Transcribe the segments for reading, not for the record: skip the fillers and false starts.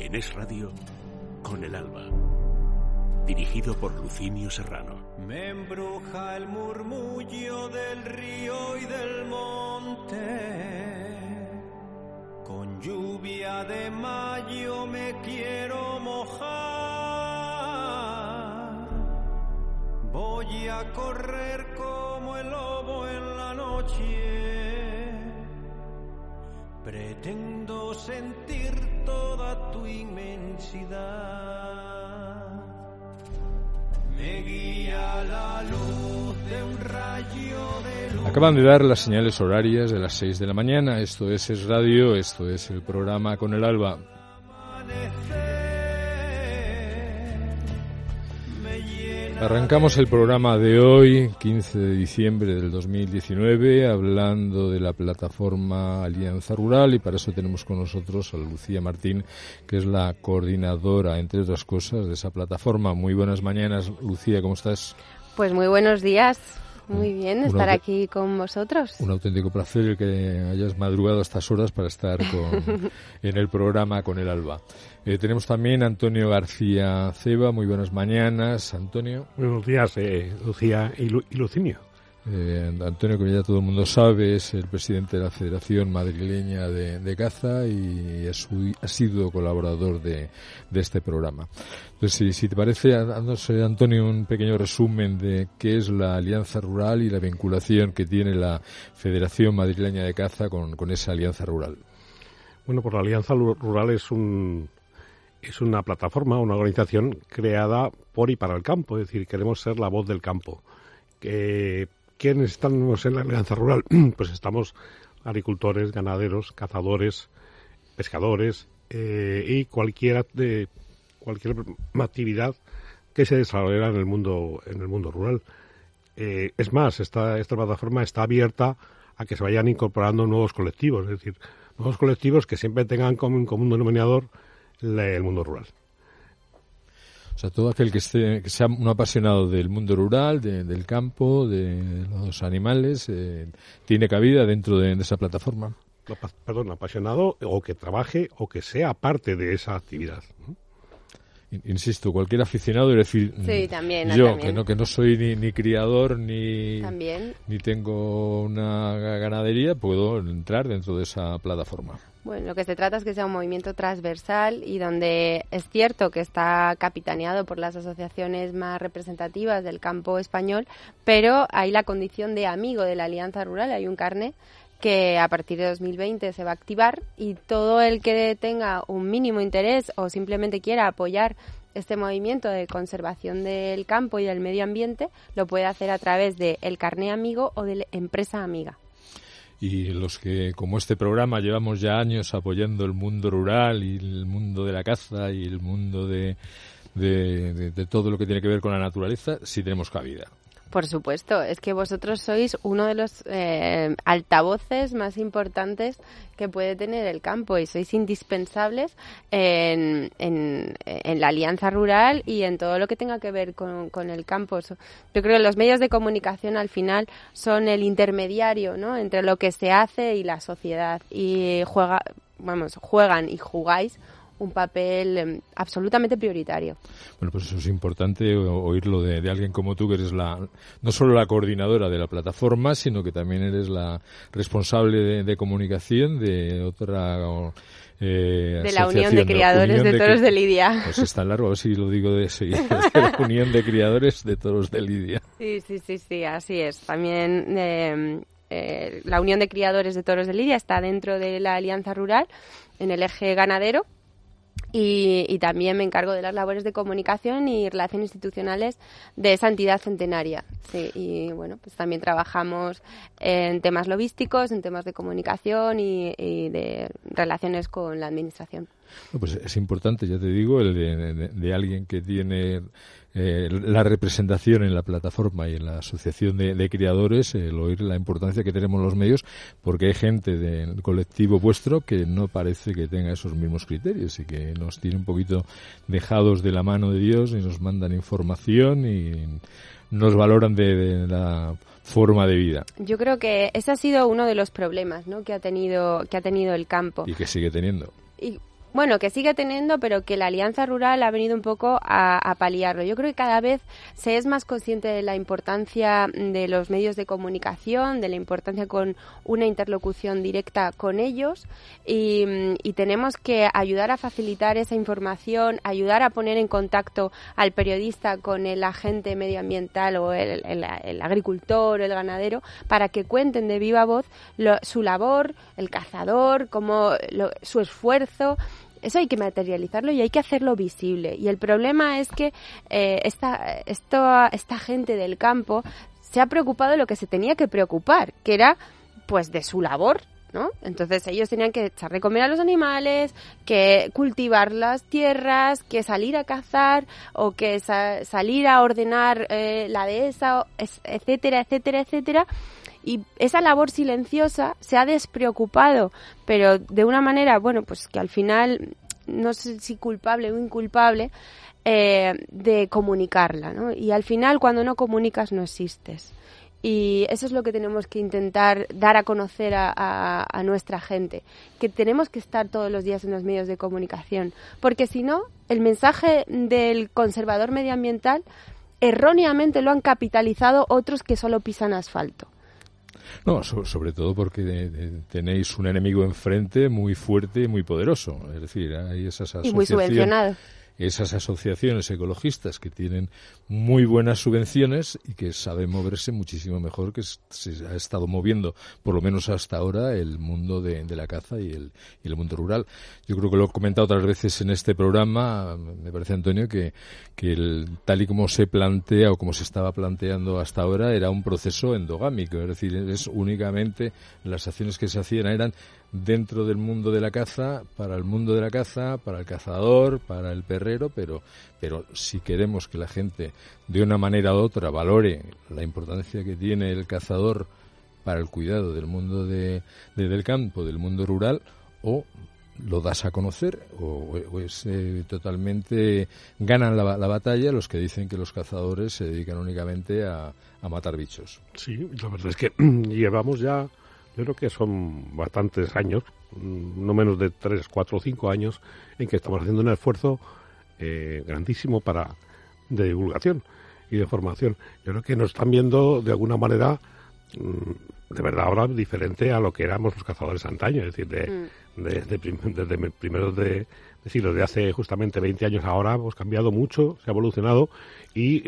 En Es Radio, Con el Alba. Dirigido por Lucinio Serrano. Me embruja el murmullo del río y del monte. Con lluvia de mayo me quiero mojar. Voy a correr como el lobo en la noche. Pretendo sentir toda tu inmensidad. Me guía la luz de un rayo de luz. Acaban de dar las señales horarias de las 6 de la mañana. Esto es Radio, esto es el programa Con el Alba. Arrancamos el programa de hoy, 15 de diciembre del 2019, hablando de la plataforma Alianza Rural, y para eso tenemos con nosotros a Lucía Martín, que es la coordinadora, entre otras cosas, de esa plataforma. Muy buenas mañanas, Lucía, ¿cómo estás? Pues muy buenos días. Muy bien estar aquí con vosotros. Un auténtico placer el que hayas madrugado a estas horas para estar en el programa Con el Alba. Tenemos también a Antonio García Ceba. Muy buenas mañanas, Antonio. Buenos días, Lucía y Lucinio. Antonio, como ya todo el mundo sabe, es el presidente de la Federación Madrileña de Caza y ha sido colaborador de este programa. Entonces, si te parece, haznos, Antonio, un pequeño resumen de qué es la Alianza Rural y la vinculación que tiene la Federación Madrileña de Caza con esa Alianza Rural. Bueno, pues la Alianza Rural es una plataforma, una organización creada por y para el campo, es decir, queremos ser la voz del campo. ¿Quiénes estamos en la Alianza Rural? Pues estamos agricultores, ganaderos, cazadores, pescadores y cualquier actividad que se desarrolla en el mundo rural. Es más, esta plataforma está abierta a que se vayan incorporando nuevos colectivos, es decir, nuevos colectivos que siempre tengan como un denominador el mundo rural. O sea, todo aquel que sea un apasionado del mundo rural, del campo, de los animales, tiene cabida dentro de esa plataforma. Perdón, apasionado o que trabaje o que sea parte de esa actividad. Insisto, cualquier aficionado, es decir, sí, también, yo también. Que no soy ni criador ni tengo una ganadería, puedo entrar dentro de esa plataforma. Bueno, lo que se trata es que sea un movimiento transversal y donde es cierto que está capitaneado por las asociaciones más representativas del campo español, pero hay la condición de amigo de la Alianza Rural, hay un carné que a partir de 2020 se va a activar y todo el que tenga un mínimo interés o simplemente quiera apoyar este movimiento de conservación del campo y del medio ambiente lo puede hacer a través de el carné amigo o de la empresa amiga. Y los que, como este programa, llevamos ya años apoyando el mundo rural y el mundo de la caza y el mundo de todo lo que tiene que ver con la naturaleza, sí tenemos cabida. Por supuesto, es que vosotros sois uno de los altavoces más importantes que puede tener el campo y sois indispensables en la Alianza Rural y en todo lo que tenga que ver con el campo. Yo creo que los medios de comunicación al final son el intermediario, ¿no?, entre lo que se hace y la sociedad y juegan y jugáis un papel absolutamente prioritario. Bueno, pues eso es importante oírlo de alguien como tú, que eres no solo la coordinadora de la plataforma, sino que también eres la responsable de comunicación de otra de la Unión de Criadores de Toros de Lidia. Pues es tan largo, a ver si lo digo de seguida, de la Unión de Criadores de Toros de Lidia. Sí, así es. También la Unión de Criadores de Toros de Lidia está dentro de la Alianza Rural, en el eje ganadero, y también me encargo de las labores de comunicación y relaciones institucionales de esa entidad centenaria. Sí, y bueno, pues también trabajamos en temas logísticos, en temas de comunicación y de relaciones con la administración. Bueno, pues es importante, ya te digo, el de alguien que tiene la representación en la plataforma y en la asociación de criadores, el oír la importancia que tenemos los medios, porque hay gente del colectivo vuestro que no parece que tenga esos mismos criterios y que nos tiene un poquito dejados de la mano de Dios y nos mandan información y nos valoran de la forma de vida. Yo creo que ese ha sido uno de los problemas, ¿no?, que ha tenido el campo. Y que sigue teniendo. Bueno, que sigue teniendo, pero que la Alianza Rural ha venido un poco a paliarlo. Yo creo que cada vez se es más consciente de la importancia de los medios de comunicación, de la importancia con una interlocución directa con ellos y tenemos que ayudar a facilitar esa información, ayudar a poner en contacto al periodista con el agente medioambiental o el agricultor o el ganadero para que cuenten de viva voz su labor, el cazador, su esfuerzo. Eso hay que materializarlo y hay que hacerlo visible. Y el problema es que esta gente del campo se ha preocupado de lo que se tenía que preocupar, que era pues de su labor, ¿no? Entonces ellos tenían que echar de comer a los animales, que cultivar las tierras, que salir a cazar o que salir a ordenar la dehesa, etcétera, etcétera, etcétera. Y esa labor silenciosa se ha despreocupado, pero de una manera, bueno, pues que al final, no sé si culpable o inculpable, de comunicarla, ¿no? Y al final, cuando no comunicas, no existes. Y eso es lo que tenemos que intentar dar a conocer a nuestra gente, que tenemos que estar todos los días en los medios de comunicación, porque si no, el mensaje del conservador medioambiental erróneamente lo han capitalizado otros que solo pisan asfalto. No, sobre todo porque tenéis un enemigo enfrente muy fuerte y muy poderoso. Es decir, hay esas asociaciones. Y muy subvencionado. Esas asociaciones ecologistas que tienen muy buenas subvenciones y que saben moverse muchísimo mejor que se ha estado moviendo, por lo menos hasta ahora, el mundo de la caza y el mundo rural. Yo creo que lo he comentado otras veces en este programa, me parece, Antonio, que tal y como se plantea o como se estaba planteando hasta ahora era un proceso endogámico, es decir, es únicamente las acciones que se hacían eran dentro del mundo de la caza, para el mundo de la caza, para el cazador, para el perrero, pero si queremos que la gente de una manera u otra valore la importancia que tiene el cazador para el cuidado del mundo del campo, del mundo rural, o lo das a conocer o es totalmente ganan la batalla los que dicen que los cazadores se dedican únicamente a matar bichos. Sí, la verdad es que llevamos ya, yo creo que son bastantes años, no menos de 3, 4 o 5 años, en que estamos haciendo un esfuerzo grandísimo de divulgación y de formación. Yo creo que nos están viendo de alguna manera de verdad ahora diferente a lo que éramos los cazadores antaño, es decir, desde primeros de siglo, de hace justamente 20 años ahora hemos cambiado mucho, se ha evolucionado y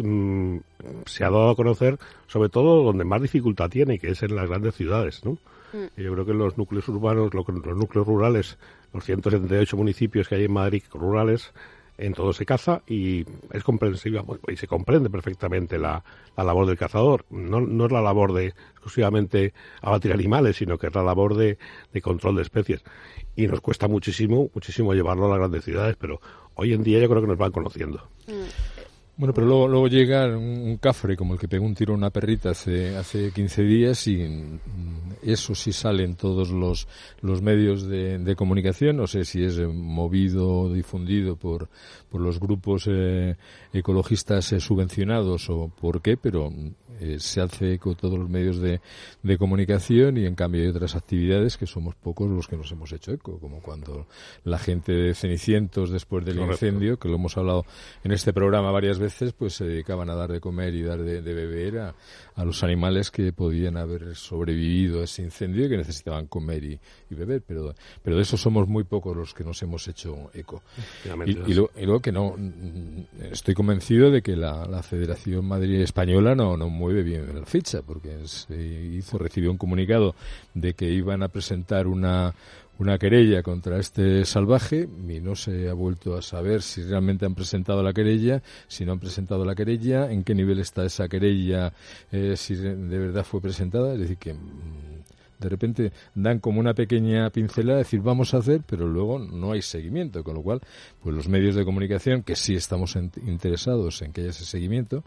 se ha dado a conocer sobre todo donde más dificultad tiene, que es en las grandes ciudades, ¿no? Y yo creo que en los núcleos urbanos, los núcleos rurales, los 178 municipios que hay en Madrid rurales, en todo se caza y es comprensiva y se comprende perfectamente la labor del cazador. No es la labor de exclusivamente abatir animales, sino que es la labor de control de especies. Y nos cuesta muchísimo llevarlo a las grandes ciudades, pero hoy en día yo creo que nos van conociendo. Bueno, pero luego llega un cafre como el que pegó un tiro a una perrita hace 15 días y eso sí sale en todos los medios de comunicación. No sé si es movido o difundido por los grupos ecologistas subvencionados o por qué, pero se hace eco todos los medios de comunicación y en cambio hay otras actividades que somos pocos los que nos hemos hecho eco, como cuando la gente de Cenicientos después del incendio, que lo hemos hablado en este programa varias veces, pues se dedicaban a dar de comer y dar de beber a los animales que podían haber sobrevivido a ese incendio y que necesitaban comer y beber, pero de eso somos muy pocos los que nos hemos hecho eco. Y luego que no, estoy convencido de que la Federación Madrid Española no mueve bien la ficha, porque recibió un comunicado de que iban a presentar una querella contra este salvaje y no se ha vuelto a saber si realmente han presentado la querella, si no han presentado la querella, en qué nivel está esa querella, si de verdad fue presentada. Es decir, que de repente dan como una pequeña pincelada, decir vamos a hacer, pero luego no hay seguimiento, con lo cual pues los medios de comunicación, que sí estamos interesados en que haya ese seguimiento.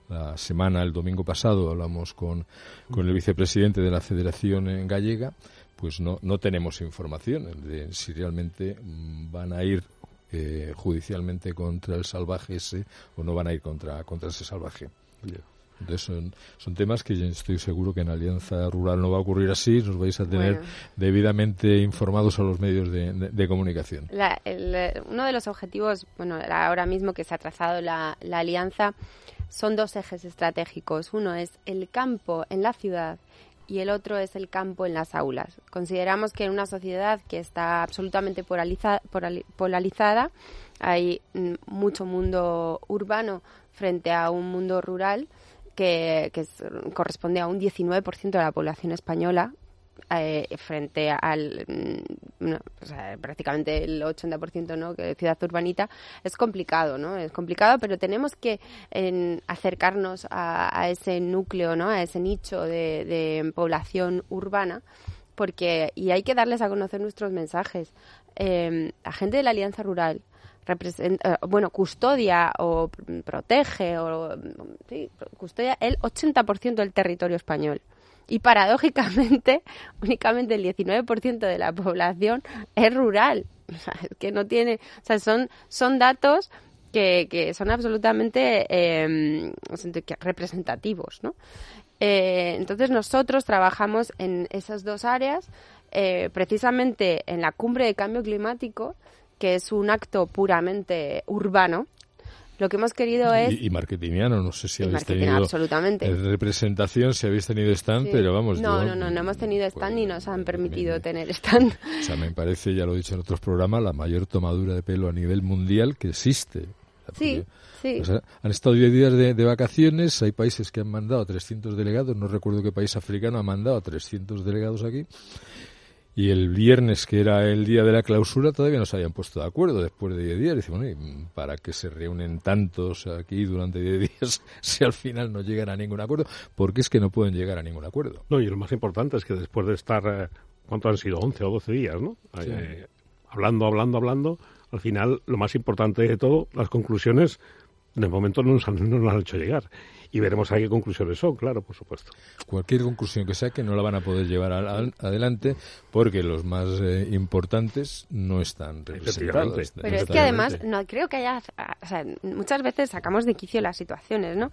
El domingo pasado hablamos con el vicepresidente de la Federación Gallega, pues no tenemos información de si realmente van a ir judicialmente contra el salvaje ese o no van a ir contra ese salvaje. Entonces son temas que yo estoy seguro que en Alianza Rural no va a ocurrir así, nos vais a tener debidamente informados a los medios de comunicación. Uno de los objetivos, ahora mismo que se ha trazado la alianza, son 2 ejes estratégicos. Uno es el campo en la ciudad y el otro es el campo en las aulas. Consideramos que en una sociedad que está absolutamente polarizada, hay mucho mundo urbano frente a un mundo rural que corresponde a un 19% de la población española, frente al prácticamente el 80%, ¿no?, que de ciudad urbanita. Es complicado, ¿no? Es complicado, pero tenemos que acercarnos a ese núcleo, ¿no?, a ese nicho de población urbana, y hay que darles a conocer nuestros mensajes. La gente de la Alianza Rural custodia o protege custodia el 80% del territorio español. Y paradójicamente, únicamente el 19% de la población es rural. O sea, es que no tiene, o sea, son datos que son absolutamente representativos, ¿no? Entonces nosotros trabajamos en esas 2 áreas, precisamente en la Cumbre de Cambio Climático, que es un acto puramente urbano. Lo que hemos querido es... Y marketingiano, no sé si habéis tenido... absolutamente. Representación, si habéis tenido stand, sí. Pero vamos... No hemos tenido stand ni nos han permitido tener stand. O sea, me parece, ya lo he dicho en otros programas, la mayor tomadura de pelo a nivel mundial que existe. Sí. O sea, han estado 10 días de vacaciones, hay países que han mandado a 300 delegados, no recuerdo qué país africano ha mandado a 300 delegados aquí. Y el viernes, que era el día de la clausura, todavía no se habían puesto de acuerdo después de 10 días. Dice, ¿y para qué se reúnen tantos aquí durante 10 días si al final no llegan a ningún acuerdo? Porque es que no pueden llegar a ningún acuerdo. No, y lo más importante es que después de estar, ¿cuánto han sido? 11 o 12 días, ¿no? Sí. Hablando, al final, lo más importante de todo, las conclusiones, de momento no nos han hecho llegar. Y veremos a qué conclusiones son, claro, por supuesto. Cualquier conclusión que saque no la van a poder llevar adelante porque los más importantes no están representados. Pero es que además, no creo que haya... O sea, muchas veces sacamos de quicio las situaciones, ¿no?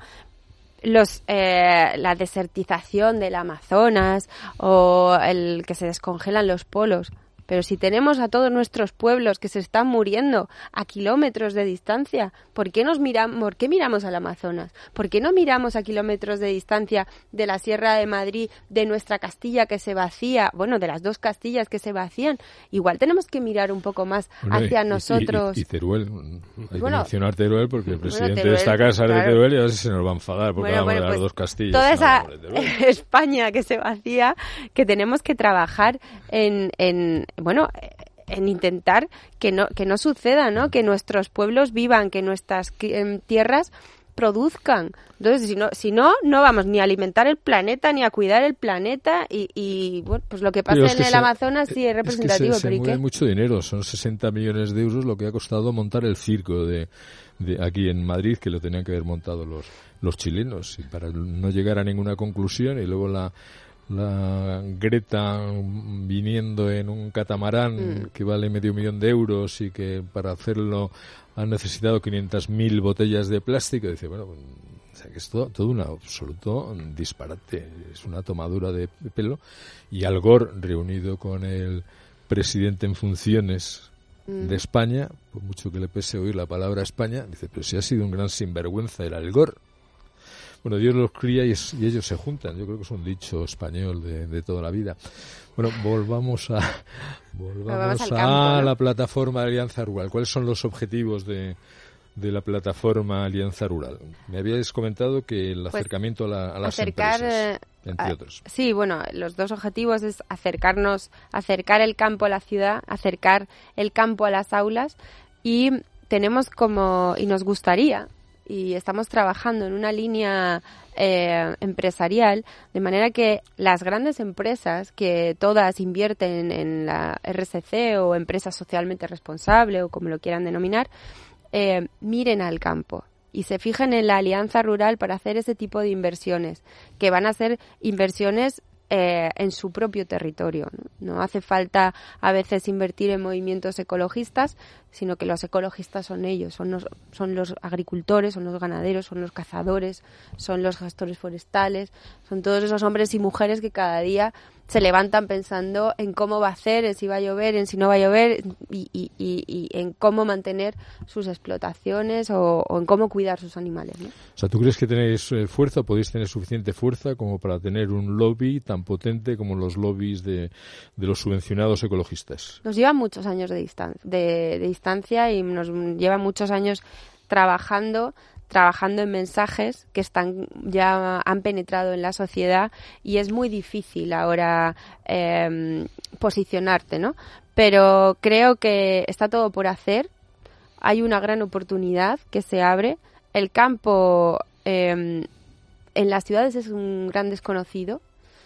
La desertización del Amazonas o el que se descongelan los polos. Pero si tenemos a todos nuestros pueblos que se están muriendo a kilómetros de distancia, ¿por qué miramos al Amazonas? ¿Por qué no miramos a kilómetros de distancia de la Sierra de Madrid, de nuestra Castilla que se vacía, de las 2 Castillas que se vacían? Igual tenemos que mirar un poco más hacia nosotros. Y Teruel, hay que mencionar Teruel porque el presidente de esta casa es de Teruel y a ver si se nos va a enfadar porque hablamos de las 2 Castillas. Toda esa España que se vacía, que tenemos que trabajar en intentar que no suceda, ¿no? Que nuestros pueblos vivan, que nuestras tierras produzcan. Entonces, si no vamos ni a alimentar el planeta, ni a cuidar el planeta y pues lo que pasa en el Amazonas sí es representativo. Se mueve mucho dinero, son 60 millones de euros lo que ha costado montar el circo de aquí en Madrid, que lo tenían que haber montado los chilenos, y para no llegar a ninguna conclusión, y luego la Greta viniendo en un catamarán que vale $500,000 euros y que para hacerlo han necesitado 500.000 botellas de plástico. Dice, o sea, que es todo un absoluto disparate, es una tomadura de pelo. Y Al Gore, reunido con el presidente en funciones de España, por mucho que le pese oír la palabra España, dice, pero si ha sido un gran sinvergüenza el Al Gore. Bueno, Dios los cría y ellos se juntan. Yo creo que es un dicho español de toda la vida. Bueno, volvamos a campo, la plataforma Alianza Rural. ¿Cuáles son los objetivos de la plataforma Alianza Rural? Me habíais comentado que el acercamiento a las empresas, entre otros. Sí, los 2 objetivos es acercar el campo a la ciudad, acercar el campo a las aulas, y nos gustaría, y estamos trabajando en una línea empresarial, de manera que las grandes empresas, que todas invierten en la RSC o empresa socialmente responsable o como lo quieran denominar, miren al campo y se fijen en la Alianza Rural para hacer ese tipo de inversiones, que van a ser inversiones en su propio territorio, ¿no? No hace falta a veces invertir en movimientos ecologistas, sino que los ecologistas son ellos, son los agricultores, son los ganaderos, son los cazadores, son los gestores forestales, son todos esos hombres y mujeres que cada día se levantan pensando en cómo va a hacer, en si va a llover, en si no va a llover y en cómo mantener sus explotaciones o en cómo cuidar sus animales, ¿no? O sea, ¿tú crees que tenéis fuerza, podéis tener suficiente fuerza como para tener un lobby tan potente como los lobbies de los subvencionados ecologistas? Nos llevan muchos años de distancia y nos llevan muchos años trabajando en mensajes que ya han penetrado en la sociedad y es muy difícil ahora posicionarte, ¿no? Pero creo que está todo por hacer. Hay una gran oportunidad que se abre. El campo en las ciudades es un gran desconocido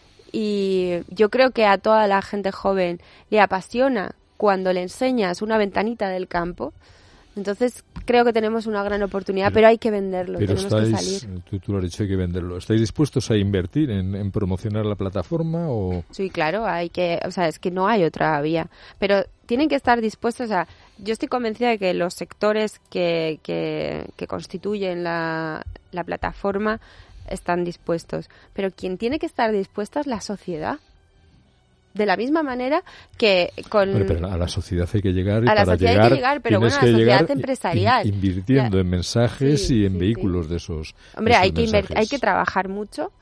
y yo creo que a toda la gente joven le apasiona cuando le enseñas una ventanita del campo. Entonces creo que tenemos una gran oportunidad, pero hay que venderlo, tenemos que salir. Tú lo has dicho, hay que venderlo. ¿Estáis dispuestos a invertir en promocionar la plataforma? O? Sí, claro, es que no hay otra vía. Pero tienen que estar dispuestos yo estoy convencida de que los sectores que constituyen la plataforma están dispuestos. Pero quien tiene que estar dispuesta es la sociedad. De la misma manera que con... Bueno, pero a la sociedad hay que llegar y a la para sociedad llegar, hay que llegar, pero bueno, a la sociedad empresarial. Invirtiendo en mensajes y en vehículos de esos. Hombre, hay que trabajar mucho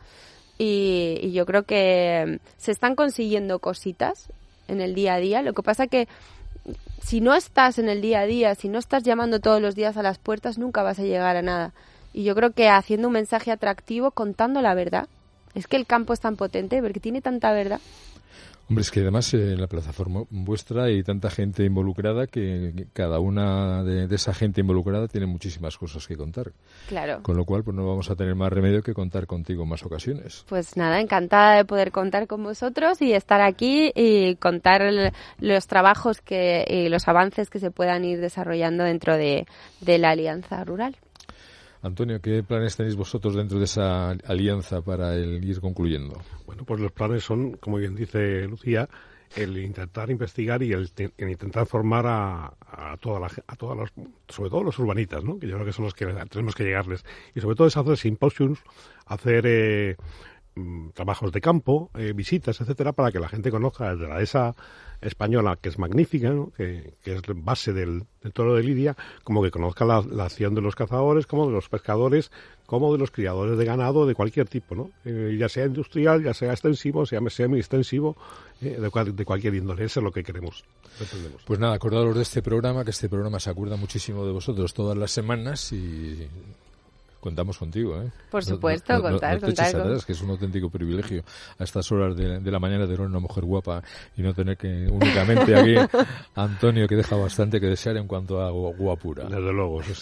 y yo creo que se están consiguiendo cositas en el día a día. Lo que pasa que si no estás en el día a día, si no estás llamando todos los días a las puertas, nunca vas a llegar a nada. Y yo creo que haciendo un mensaje atractivo, contando la verdad. Es que el campo es tan potente porque tiene tanta verdad. Hombre, es que además en la plataforma vuestra hay tanta gente involucrada que cada una de esa gente involucrada tiene muchísimas cosas que contar. Claro. Con lo cual, pues no vamos a tener más remedio que contar contigo en más ocasiones. Pues nada, encantada de poder contar con vosotros y estar aquí y contar los trabajos y los avances que se puedan ir desarrollando dentro de la Alianza Rural. Antonio, ¿qué planes tenéis vosotros dentro de esa alianza para ir concluyendo? Bueno, pues los planes son, como bien dice Lucía, el intentar investigar y el intentar formar a todas las, sobre todo los urbanitas, ¿no? Que yo creo que son los que tenemos que llegarles. Y sobre todo es hacer simposiums, hacer trabajos de campo, visitas, etcétera, para que la gente conozca desde la dehesa española, que es magnífica, ¿no? que es base del toro de Lidia, como que conozca la acción de los cazadores, como de los pescadores, como de los criadores de ganado de cualquier tipo, ¿no? Ya sea industrial, ya sea extensivo, sea semi-extensivo, de cualquier índole. Eso es lo que queremos. Pretendemos. Pues nada, acordaros de este programa, que este programa se acuerda muchísimo de vosotros todas las semanas y... Contamos contigo, ¿eh? Por supuesto, contar. Atrás, que es un auténtico privilegio a estas horas de la mañana tener una mujer guapa y no tener que únicamente aquí Antonio, que deja bastante que desear en cuanto a guapura. Desde luego, eso.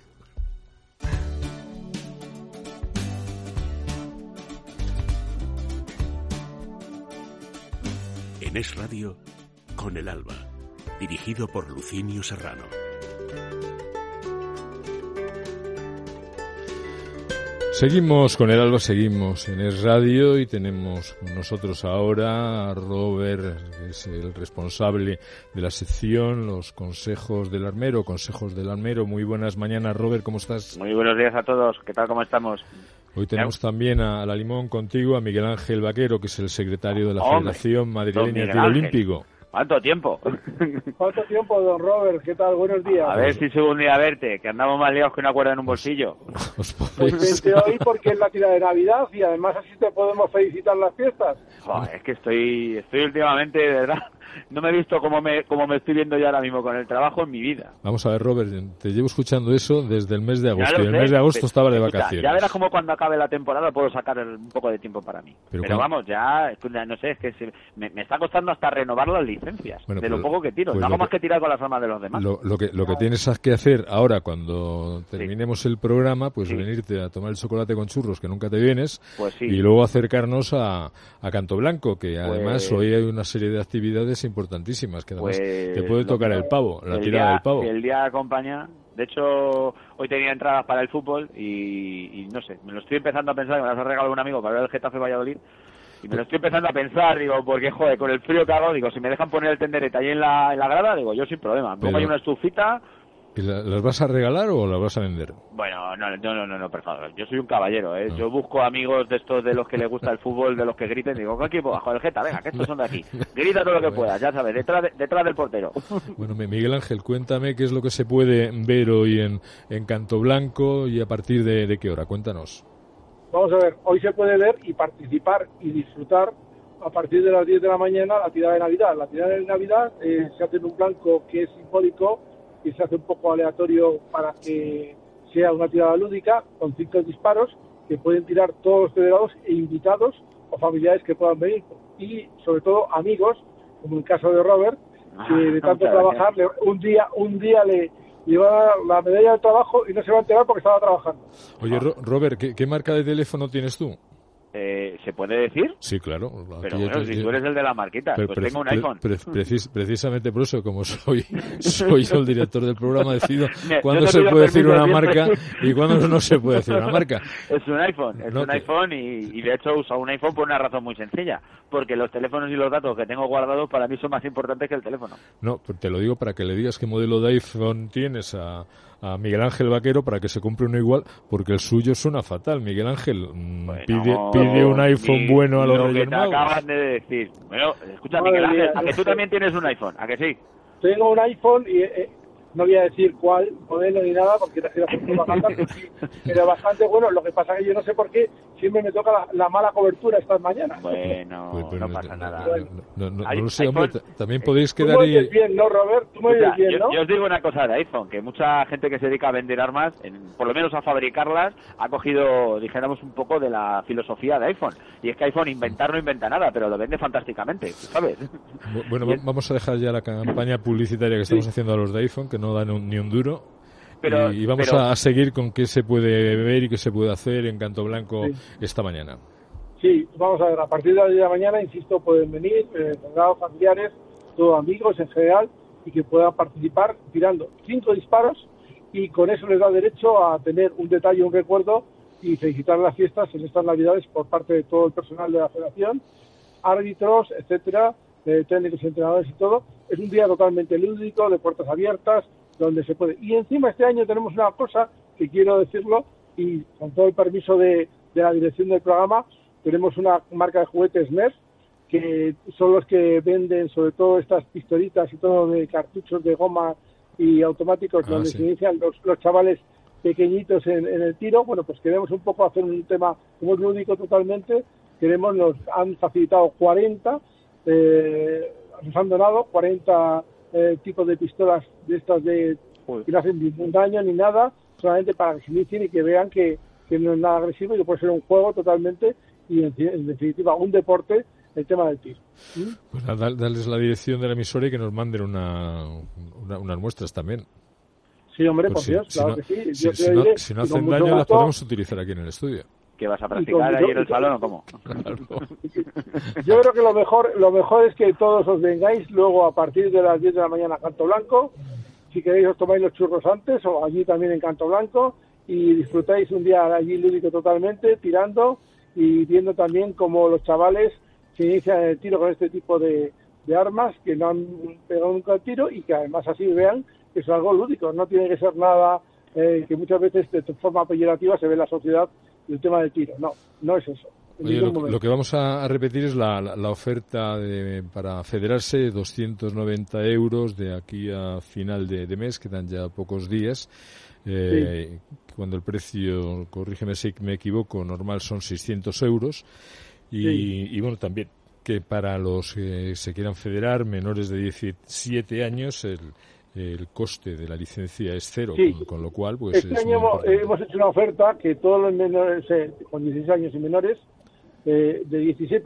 En Es Radio, Con el Alba, dirigido por Lucinio Serrano. Seguimos con el Alba, seguimos en Es Radio y tenemos con nosotros ahora a Robert, que es el responsable de la sección Los Consejos del Armero. Muy buenas mañanas, Robert, ¿cómo estás? Muy buenos días a todos, ¿qué tal, cómo estamos? Hoy tenemos también a la Limón contigo, a Miguel Ángel Vaquero, que es el secretario de la Federación Madrileña de Tiro Olímpico. ¿Cuánto tiempo? ¿Cuánto tiempo, don Robert? ¿Qué tal? Buenos días. A ver si subo un día a verte, que andamos más liados que una cuerda en un bolsillo. Pues vente hoy porque es la tira de Navidad y además así te podemos felicitar las fiestas. Joder, es que estoy últimamente, de verdad, no me he visto como me estoy viendo yo ahora mismo con el trabajo en mi vida. Vamos a ver, Robert, te llevo escuchando eso desde el mes de agosto. Y el mes de agosto estabas de vacaciones. Ya verás como cuando acabe la temporada puedo sacar un poco de tiempo para mí. Pero vamos, ya, no sé, es que me está costando hasta renovar las licencias, bueno, de lo poco que tiro. Pues no hago más que tirar con las armas de los demás. Lo que tienes que hacer ahora, cuando terminemos el programa, pues venirte a tomar el chocolate con churros, que nunca te vienes, y luego acercarnos a Canto Blanco, que además hoy hay una serie de actividades importantísimas, que además te puede tocar el pavo, la tirada del pavo. El día acompaña. De hecho, hoy tenía entradas para el fútbol y no sé, me lo estoy empezando a pensar que me las ha regalado un amigo para ver el Getafe Valladolid. Y me lo estoy empezando a pensar, digo, porque joder, con el frío que hago, digo, si me dejan poner el tenderete ahí en la grada, digo, yo sin problema. Luego hay una estufita. ¿Y las vas a regalar o las vas a vender? Bueno, no, por favor. Yo soy un caballero, ¿eh? No. Yo busco amigos de estos de los que les gusta el fútbol, de los que griten, digo, ¿qué equipo? Bajo el Geta, venga, que estos son de aquí. Grita todo lo que puedas, ya sabes, detrás del portero. Bueno, Miguel Ángel, cuéntame qué es lo que se puede ver hoy en Cantoblanco y a partir de qué hora. Cuéntanos. Vamos a ver, hoy se puede ver y participar y disfrutar a partir de las 10 de la mañana la tirada de Navidad. La tirada de Navidad se hace en un blanco que es simbólico y se hace un poco aleatorio para que sea una tirada lúdica con 5 disparos que pueden tirar todos los federados e invitados o familiares que puedan venir y sobre todo amigos, como en el caso de Robert, que de tanto trabajar un día le va a dar la medalla del trabajo y no se va a enterar porque estaba trabajando. Oye, Robert, ¿qué marca de teléfono tienes tú? ¿Se puede decir? Sí, claro. Pero bueno, si tú eres el de la marquita, pues tengo un iPhone. Precisamente por eso, como soy yo el director del programa, decido cuándo se puede decir una marca y cuándo no se puede decir una marca. Es un iPhone, y de hecho uso un iPhone por una razón muy sencilla, porque los teléfonos y los datos que tengo guardados para mí son más importantes que el teléfono. No, te lo digo para que le digas qué modelo de iPhone tienes a Miguel Ángel Vaquero para que se compre uno igual, porque el suyo suena fatal. Miguel Ángel pide un iPhone bueno a los Reyes Magos. Lo que te acaban de decir. Bueno, escucha, Miguel Ángel, ¿a que tú también tienes un iPhone? ¿A que sí? Tengo un iPhone y no voy a decir cuál modelo ni nada porque te hacer propaganda, pero bastante bueno. Lo que pasa es que yo no sé por qué siempre me toca la mala cobertura estas mañanas. Bueno, no pasa nada. No lo sé, hombre, también podéis quedar... Tú me oyes bien, ¿no, Robert? Tú me oyes bien, ¿no? Yo os digo una cosa de iPhone, que mucha gente que se dedica a vender armas, por lo menos a fabricarlas, ha cogido, dijéramos, un poco de la filosofía de iPhone. Y es que iPhone inventar no inventa nada, pero lo vende fantásticamente, ¿sabes? Bueno, vamos a dejar ya la campaña publicitaria que estamos haciendo a los de iPhone, que no dan ni un duro. Y vamos a seguir con qué se puede ver y qué se puede hacer en Cantoblanco esta mañana. Sí, vamos a ver, a partir de las 10 de la mañana, insisto, pueden venir familiares, todos amigos en general, y que puedan participar tirando 5 disparos, y con eso les da derecho a tener un detalle, un recuerdo, y felicitar las fiestas en estas Navidades por parte de todo el personal de la Federación, árbitros, etcétera, técnicos, entrenadores y todo. Es un día totalmente lúdico, de puertas abiertas, donde se puede. Y encima este año tenemos una cosa que quiero decirlo, y con todo el permiso de la dirección del programa, tenemos una marca de juguetes Nerf, que son los que venden sobre todo estas pistolitas y todo de cartuchos de goma y automáticos, donde se inician los chavales pequeñitos en el tiro. Bueno, pues queremos un poco hacer un tema como es lúdico totalmente. Nos han facilitado 40, nos han donado 40 tipos de pistolas de estas que no hacen ningún daño ni nada, solamente para que se inicien y que vean que no es nada agresivo y que puede ser un juego totalmente y en definitiva un deporte, el tema del tiro. Pues darles la dirección de la emisora y que nos manden unas muestras también. Sí, hombre, por Dios, claro que sí. Si no hacen daño, las podemos utilizar aquí en el estudio. ¿Que vas a practicar ahí en el salón o cómo? Yo creo que lo mejor es que todos os vengáis luego a partir de las 10 de la mañana a Cantoblanco. Si queréis os tomáis los churros antes o allí también en Cantoblanco y disfrutáis un día allí lúdico totalmente, tirando y viendo también cómo los chavales se inician en el tiro con este tipo de armas que no han pegado nunca el tiro y que además así vean que es algo lúdico. No tiene que ser nada que muchas veces de forma peyorativa se ve en la sociedad el tema del tiro. No es eso. Oye, lo que vamos a repetir es la oferta para federarse, 290 euros de aquí a final de mes, quedan ya pocos días. Cuando el precio, corrígeme si me equivoco, normal son 600 euros. Y bueno, también que para los que se quieran federar, menores de 17 años, el coste de la licencia es cero, con lo cual pues este año hemos hecho una oferta que todos los menores con 16 años y menores de 16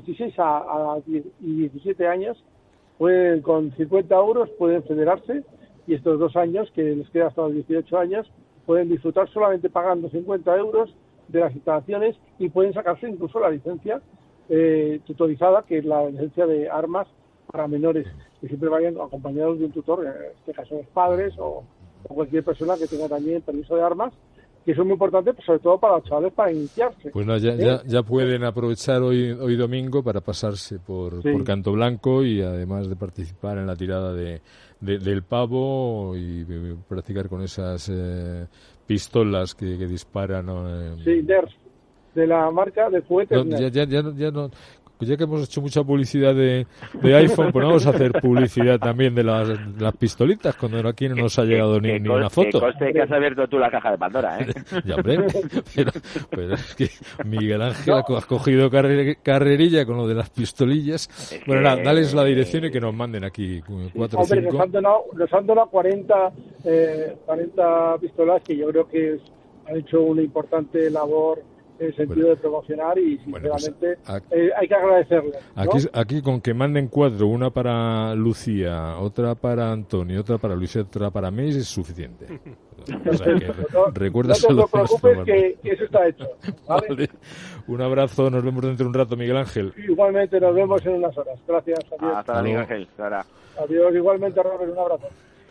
a 17 años pueden, con 50 euros pueden federarse, y estos 2 años que les queda hasta los 18 años pueden disfrutar solamente pagando 50 euros de las instalaciones y pueden sacarse incluso la licencia tutorizada, que es la licencia de armas para menores, que siempre vayan acompañados de un tutor, en este caso los padres o cualquier persona que tenga también permiso de armas, que son muy importantes, pues sobre todo para los chavales para iniciarse. Pues no, ya pueden aprovechar hoy domingo para pasarse por Canto Blanco y además de participar en la tirada del pavo y practicar con esas pistolas que disparan. Sí, Nerf, de la marca de juguetes. No, ya que hemos hecho mucha publicidad de iPhone, pues vamos a hacer publicidad también de las pistolitas, cuando aquí no nos ha llegado ni una foto. Que conste que has abierto tú la caja de Pandora, ¿eh? Ya, hombre, pero es que Miguel Ángel ha cogido carrerilla con lo de las pistolillas. Bueno, nada, dales la dirección y que nos manden aquí 4 o 5. Nos han donado 40 pistolas que yo creo que han hecho una importante labor en el sentido de promocionar y sinceramente hay que agradecerlo, ¿no? Aquí con que manden 4, una para Lucía, otra para Antonio, otra para Luis, otra para mí, es suficiente. O sea que recuérdaselo. No te preocupes que eso está hecho, ¿vale? Vale. Un abrazo, nos vemos dentro de un rato, Miguel Ángel. Igualmente, nos vemos en unas horas. Gracias, adiós. Hasta Miguel Ángel. Adiós, igualmente, Robert, un abrazo.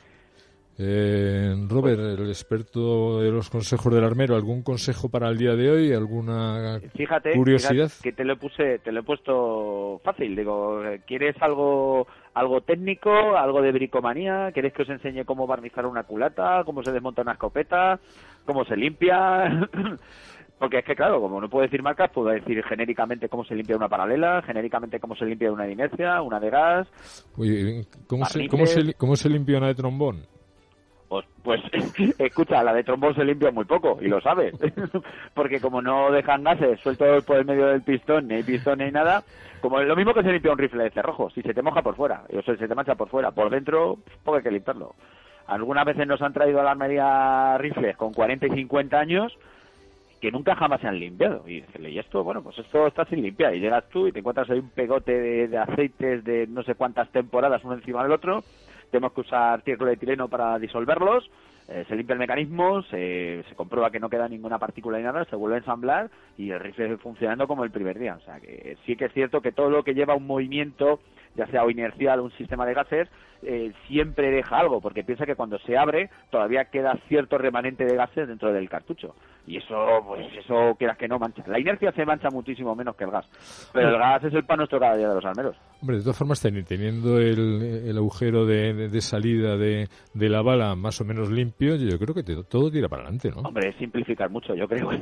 Robert, el experto de los consejos del armero, ¿algún consejo para el día de hoy? ¿Alguna curiosidad? Fíjate que te lo he puesto fácil. Digo, ¿quieres algo técnico, algo de bricomanía? ¿Quieres que os enseñe cómo barnizar una culata, cómo se desmonta una escopeta, cómo se limpia? Porque es que, claro, como no puedo decir marcas, puedo decir genéricamente cómo se limpia una paralela, genéricamente cómo se limpia una de inercia, una de gas. Oye, ¿cómo se limpia una de trombón? Pues escucha, la de trombón se limpia muy poco, y lo sabes, porque como no dejan gases sueltos por el medio del pistón, ni hay pistón ni nada, como lo mismo que se limpia un rifle de cerrojo, si se te moja por fuera, o sea, se te mancha por fuera, por dentro, poco hay que limpiarlo. Algunas veces nos han traído a la armería rifles con 40 y 50 años que nunca jamás se han limpiado, y decirle, y esto, bueno, pues esto está sin limpiar, y llegas tú y te encuentras ahí un pegote de aceites de no sé cuántas temporadas uno encima del otro. Tenemos que usar tricloretileno para disolverlos, se limpia el mecanismo, se comprueba que no queda ninguna partícula ni nada, se vuelve a ensamblar y el rifle funcionando como el primer día. O sea, que sí que es cierto que todo lo que lleva un movimiento, ya sea o inercial o un sistema de gases, siempre deja algo, porque piensa que cuando se abre todavía queda cierto remanente de gases dentro del cartucho. Y eso, pues eso quieras que no mancha. La inercia se mancha muchísimo menos que el gas, pero el gas es el pan nuestro cada día de los armeros. Hombre, de todas formas, teniendo el agujero de salida de la bala más o menos limpio, yo creo que todo tira para adelante, ¿no? Hombre, es simplificar mucho, yo creo.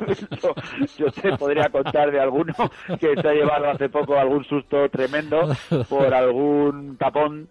yo te podría contar de alguno que se ha llevado hace poco algún susto tremendo por algún tapón,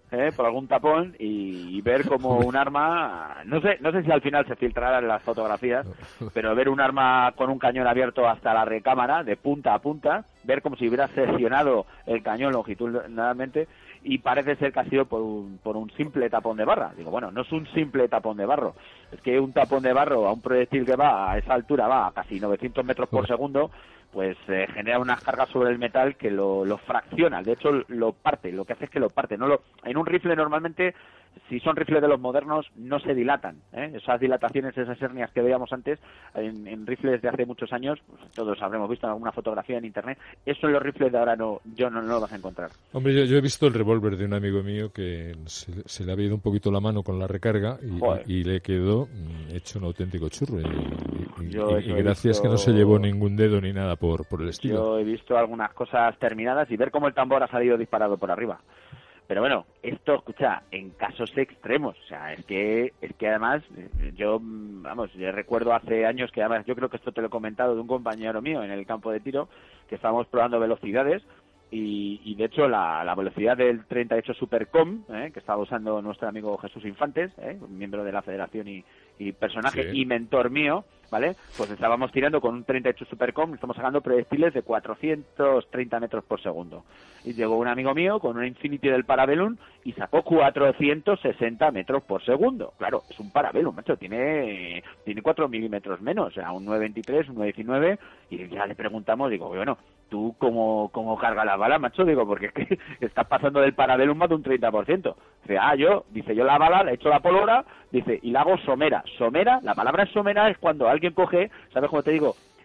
y ver como un arma, no sé si al final se filtrará en las fotografías, pero ver un arma con un cañón abierto hasta la recámara, de punta a punta, ver como si hubiera seccionado el cañón longitudinalmente, y parece ser que ha sido por un simple tapón de barra. Digo, bueno, no es un simple tapón de barro, es que un tapón de barro a un proyectil que va a esa altura, va a casi 900 metros por segundo, pues genera unas cargas sobre el metal que lo fracciona, de hecho lo parte, lo que hace es que lo parte. En un rifle normalmente, si son rifles de los modernos, no se dilatan, esas dilataciones, esas hernias que veíamos antes, en rifles de hace muchos años, pues, todos habremos visto en alguna fotografía en internet, eso en los rifles de ahora no lo vas a encontrar. Hombre, yo he visto el revólver de un amigo mío que se le había ido un poquito la mano con la recarga y le quedó hecho un auténtico churro, y gracias que no se llevó ningún dedo ni nada por el estilo. Yo he visto algunas cosas terminadas y ver cómo el tambor ha salido disparado por arriba. Pero bueno, esto, escucha, en casos extremos, o sea, es que además, yo recuerdo hace años que además, yo creo que esto te lo he comentado de un compañero mío en el campo de tiro, que estábamos probando velocidades, y de hecho la velocidad del 38 Supercom, que estaba usando nuestro amigo Jesús Infantes, miembro de la federación y personaje y mentor mío, ¿vale? Pues estábamos tirando con un 38 Supercom, estamos sacando proyectiles de 430 metros por segundo. Y llegó un amigo mío con una Infinity del Parabellum y sacó 460 metros por segundo. Claro, es un Parabellum, macho, tiene 4 milímetros menos, o sea, un 9.23, un 9.19, y ya le preguntamos, digo, bueno, ¿tú cómo carga la bala, macho? Digo, porque es que estás pasando del Parabellum más de un 30%. Dice, yo la bala, le echo la pólvora, dice, y la hago somera. Somera, la palabra somera es cuando alguien coge, ¿sabes cómo te digo?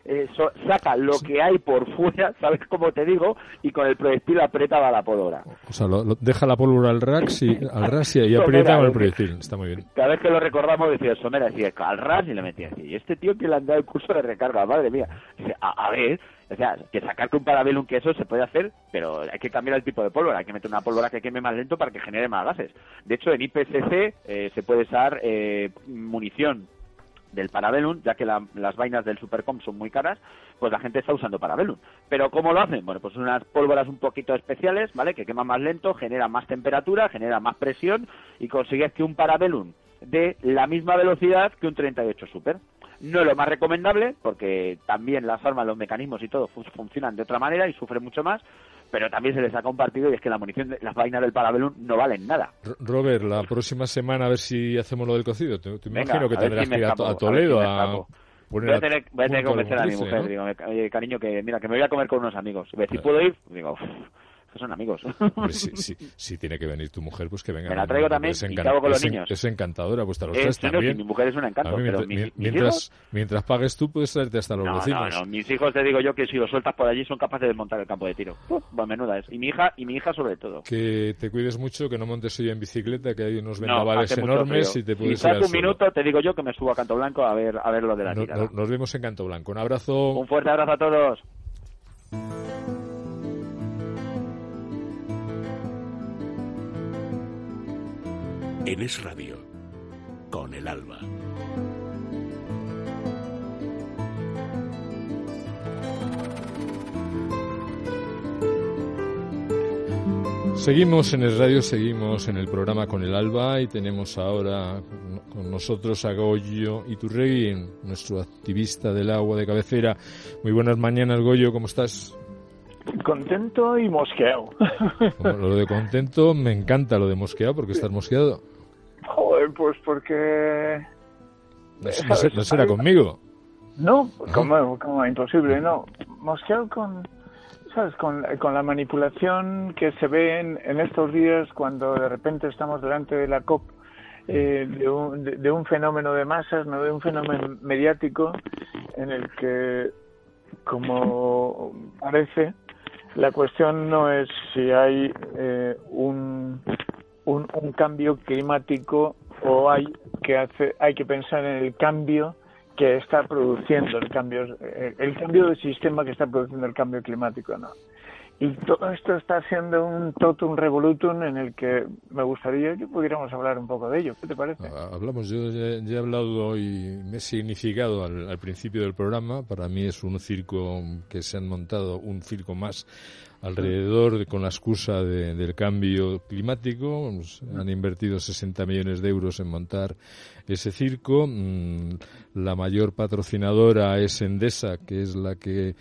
saca lo que hay por fuera, ¿sabes cómo te digo? Y con el proyectil aprieta a la pólvora. O sea, deja la pólvora al ras y aprieta con el proyectil. Está muy bien. Cada vez que lo recordamos decía Somera, decía al ras y le metía así. Y este tío que le han dado el curso de recarga, madre mía. Dice, a ver, o sea, que sacarte un Parabellum que eso se puede hacer, pero hay que cambiar el tipo de pólvora. Hay que meter una pólvora que queme más lento para que genere más gases. De hecho, en IPCC se puede usar munición del Parabellum, ya que las vainas del Supercom son muy caras, pues la gente está usando Parabellum. ¿Pero cómo lo hacen? Bueno, pues unas pólvoras un poquito especiales, ¿vale? Que queman más lento, generan más temperatura, generan más presión y consigues que un Parabellum dé la misma velocidad que un 38 Super. No es lo más recomendable, porque también las armas, los mecanismos y todo funcionan de otra manera y sufren mucho más, pero también se le saca un partido y es que la munición, las vainas del Parabellum no valen nada. Robert, la próxima semana a ver si hacemos lo del cocido. Te imagino que tendrás que ir a Toledo a voy a tener que convencer a mi mujer, ¿no? Digo, oye, cariño, que mira, que me voy a comer con unos amigos. Si puedo ir, digo, que son amigos. Hombre, si tiene que venir tu mujer, pues que venga. Me la traigo también y ¿qué hago con los niños? Es encantadora, pues los tres también. Mi mujer es un encanto, pero mientras pagues tú, puedes traerte hasta los vecinos. No, mis hijos, te digo yo, que si los sueltas por allí son capaces de desmontar el campo de tiro. Menuda es. Y mi hija sobre todo. Que te cuides mucho, que no montes hoy en bicicleta, que hay unos vendavales enormes y te puedes ir al suelo. Un minuto, te digo yo que me subo a Canto Blanco a ver lo de la tirada. Nos vemos en Canto Blanco. Un abrazo. Un fuerte abrazo a todos. En Es Radio, con el Alba. Seguimos en Es Radio, seguimos en el programa con el Alba y tenemos ahora con nosotros a Goyo Iturregui, nuestro activista del agua de cabecera. Muy buenas mañanas, Goyo, ¿cómo estás? Contento y mosqueado. Bueno, lo de contento me encanta, lo de mosqueado, ¿por qué estás mosqueado? Joder, pues porque... No será conmigo. No, como imposible, no. Mosqueado ¿sabes? Con la manipulación que se ve en estos días cuando de repente estamos delante de la COP, de un fenómeno de masas, no de un fenómeno mediático en el que, como parece, la cuestión no es si hay un cambio climático o hay que pensar en el cambio que está produciendo el cambio de sistema que está produciendo el cambio climático, ¿no? Y todo esto está siendo un totum revolutum en el que me gustaría que pudiéramos hablar un poco de ello. ¿Qué te parece? Hablamos, yo ya he hablado y me he significado al principio del programa. Para mí es un circo que se han montado, un circo más alrededor con la excusa del cambio climático. Han invertido 60 millones de euros en montar ese circo. La mayor patrocinadora es Endesa, que es la que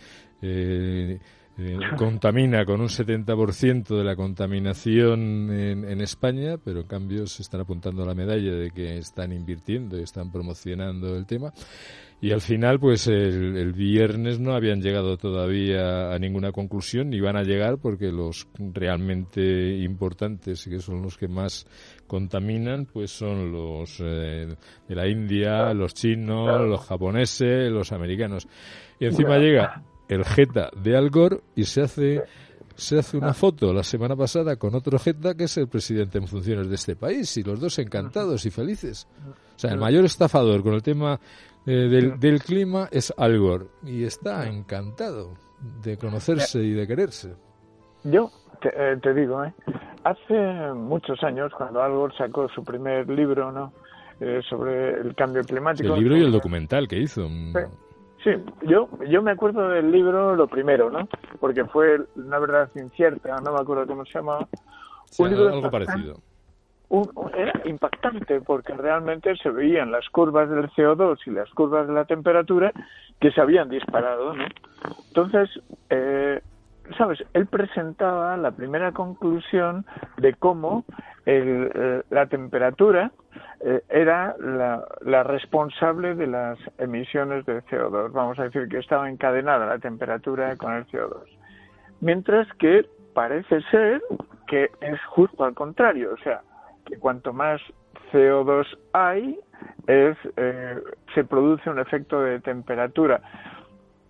contamina con un 70% de la contaminación en España, pero en cambio se están apuntando a la medalla de que están invirtiendo y están promocionando el tema. Y al final, pues el viernes no habían llegado todavía a ninguna conclusión, ni van a llegar, porque los realmente importantes, que son los que más contaminan, pues son los de la India, los chinos, los japoneses, los americanos. Y encima llega el jeta de Al Gore y se hace una foto la semana pasada con otro jeta que es el presidente en funciones de este país, y los dos encantados y felices. O sea, el mayor estafador con el tema del clima es Al Gore, y está encantado de conocerse y de quererse. Yo te digo, hace muchos años, cuando Al Gore sacó su primer libro, ¿no? Sobre el cambio climático. El libro y el documental que hizo. Sí, yo me acuerdo del libro, lo primero, ¿no? Porque fue Una verdad incierta, no me acuerdo cómo se llamaba. Sí, algo parecido. Era impactante porque realmente se veían las curvas del CO2 y las curvas de la temperatura que se habían disparado, ¿no? Entonces, ¿sabes? Él presentaba la primera conclusión de cómo la temperatura era la responsable de las emisiones de CO2. Vamos a decir que estaba encadenada la temperatura con el CO2. Mientras que parece ser que es justo al contrario, o sea, que cuanto más CO2 hay, se produce un efecto de temperatura.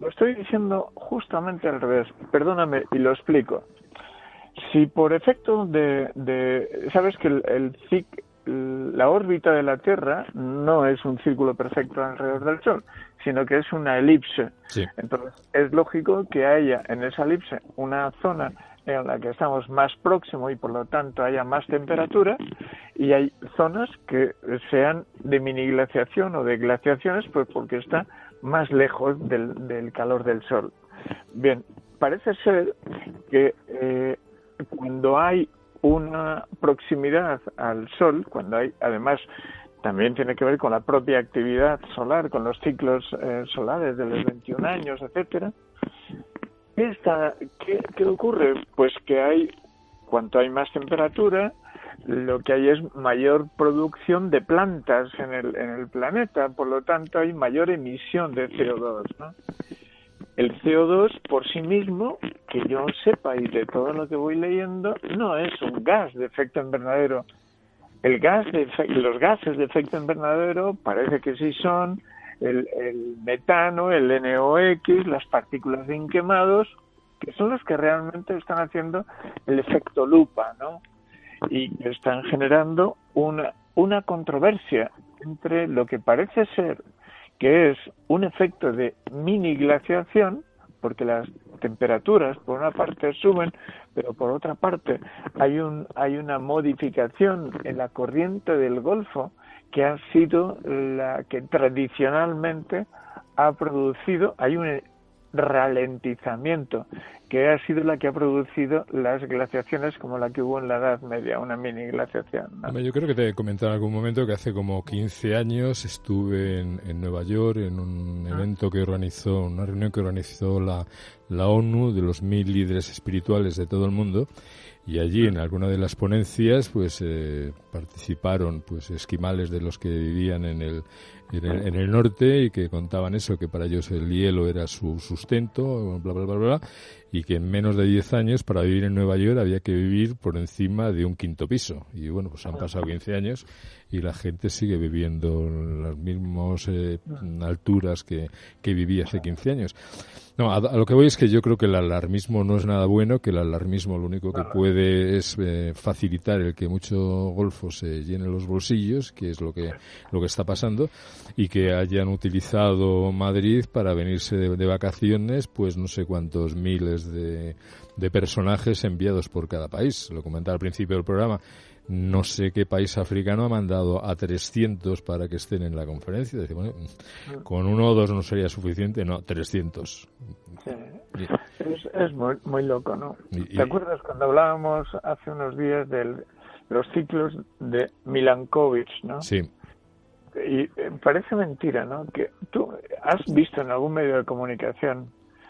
lo estoy diciendo justamente al revés. Perdóname y lo explico. Si por efecto sabes que la órbita de la Tierra no es un círculo perfecto alrededor del Sol, sino que es una elipse. Sí. Entonces, es lógico que haya en esa elipse una zona en la que estamos más próximo y por lo tanto haya más temperatura, y hay zonas que sean de mini glaciación o de glaciaciones, pues porque está más lejos del calor del Sol. Bien, parece ser que cuando hay una proximidad al Sol, cuando hay, además, también tiene que ver con la propia actividad solar, con los ciclos solares de los 21 años, etcétera. ¿Qué ocurre? Pues que cuanto hay más temperatura, lo que hay es mayor producción de plantas en el planeta, por lo tanto hay mayor emisión de CO2, ¿no? El CO2 por sí mismo, que yo sepa y de todo lo que voy leyendo, no es un gas de efecto invernadero. Los gases de efecto invernadero parece que sí son el metano, el NOx, las partículas de inquemados, que son los que realmente están haciendo el efecto lupa, ¿no? Y que están generando una controversia entre lo que parece ser que es un efecto de mini glaciación, porque las temperaturas por una parte suben, pero por otra parte hay una modificación en la corriente del Golfo que ha sido la que tradicionalmente ha producido, hay un ralentizamiento que ha sido la que ha producido las glaciaciones como la que hubo en la Edad Media, una mini glaciación, ¿no? Yo creo que te he comentado en algún momento que hace como 15 años estuve en Nueva York en un evento una reunión que organizó la ONU de los 1000 líderes espirituales de todo el mundo, y allí en alguna de las ponencias pues participaron pues esquimales de los que vivían en el norte y que contaban eso, que para ellos el hielo era su sustento, bla, bla, bla, bla, y que en menos de 10 años para vivir en Nueva York había que vivir por encima de un 5º piso. Y bueno, pues han pasado 15 años y la gente sigue viviendo en las mismas alturas que vivía hace 15 años. No, a lo que voy es que yo creo que el alarmismo no es nada bueno, que el alarmismo lo único que puede es facilitar el que mucho Golfo se llene los bolsillos, que es lo que está pasando, y que hayan utilizado Madrid para venirse de vacaciones, pues no sé cuántos miles de personajes enviados por cada país. Lo comentaba al principio del programa. No sé qué país africano ha mandado a 300 para que estén en la conferencia. Decir, bueno, con 1 o 2 no sería suficiente, no, 300. Sí. Es muy, muy loco, ¿no? ¿Te acuerdas cuando hablábamos hace unos días de los ciclos de Milankovitch, ¿no? Sí. Y parece mentira, ¿no? Que tú has visto en algún medio de comunicación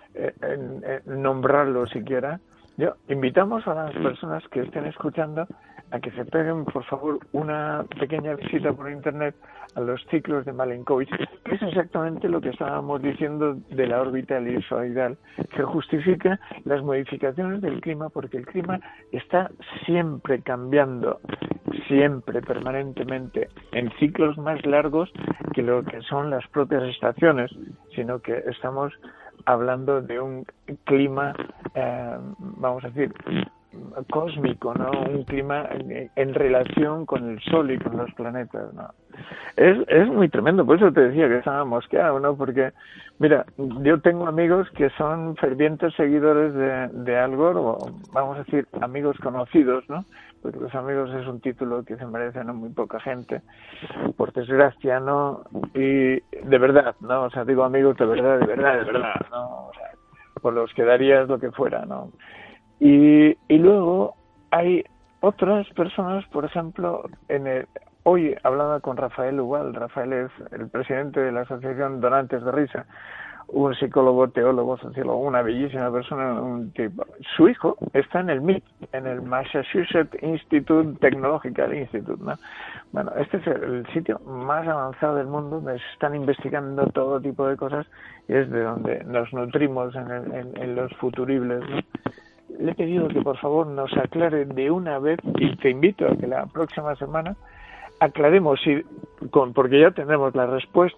nombrarlo siquiera. Invitamos a las personas que estén escuchando a que se peguen, por favor, una pequeña visita por internet a los ciclos de Milankovitch, que es exactamente lo que estábamos diciendo de la órbita elipsoidal, que justifica las modificaciones del clima, porque el clima está siempre cambiando, siempre, permanentemente, en ciclos más largos que lo que son las propias estaciones, sino que estamos hablando de un clima, vamos a decir, cósmico, ¿no? Un clima en relación con el Sol y con los planetas, ¿no? Es muy tremendo, por eso te decía que estaba mosqueado, ¿no? Porque, mira, yo tengo amigos que son fervientes seguidores de Al Gore, o vamos a decir, amigos conocidos, ¿no? Porque los amigos es un título que se merecen a muy poca gente, por desgracia, ¿no? Y de verdad, ¿no? O sea, digo amigos de verdad, ¿no? O sea, por los que darías lo que fuera, ¿no? Y luego hay otras personas, por ejemplo, hoy hablaba con Rafael Ubal. Rafael es el presidente de la Asociación Donantes de Risa, un psicólogo, teólogo, sociólogo, una bellísima persona, un tipo. Su hijo está en el MIT, en el Massachusetts Institute Technological Institute, ¿no? Bueno, este es el sitio más avanzado del mundo, donde se están investigando todo tipo de cosas y es de donde nos nutrimos en los futuribles, ¿no? Le he pedido que por favor nos aclare de una vez, y te invito a que la próxima semana aclaremos porque ya tenemos la respuesta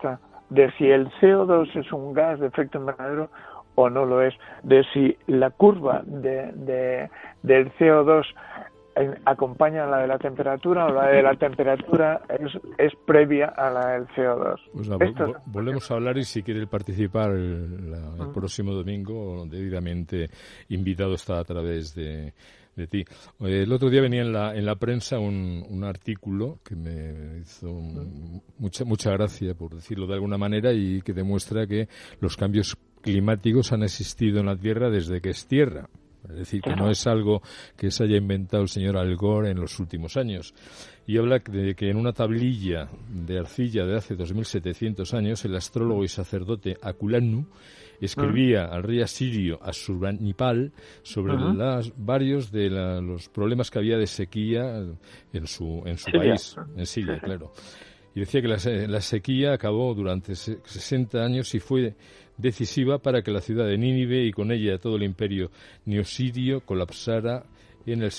de si el CO2 es un gas de efecto invernadero o no lo es, de si la curva del CO2 acompaña a la de la temperatura o la de la temperatura es previa a la del CO2. Pues volvemos a hablar, y si quiere participar el próximo domingo, debidamente invitado está a través de ti. El otro día venía en la prensa un artículo que me hizo mucha gracia, por decirlo de alguna manera, y que demuestra que los cambios climáticos han existido en la Tierra desde que es Tierra. Es decir, que no es algo que se haya inventado el señor Al Gore en los últimos años. Y habla de que en una tablilla de arcilla de hace 2700 años, el astrólogo y sacerdote Akulanu escribía al rey asirio Asurbanipal sobre varios de los problemas que había de sequía en su país, en Siria, claro. Y decía que la sequía acabó durante 60 años y fue decisiva para que la ciudad de Nínive y con ella todo el imperio neosirio colapsara en el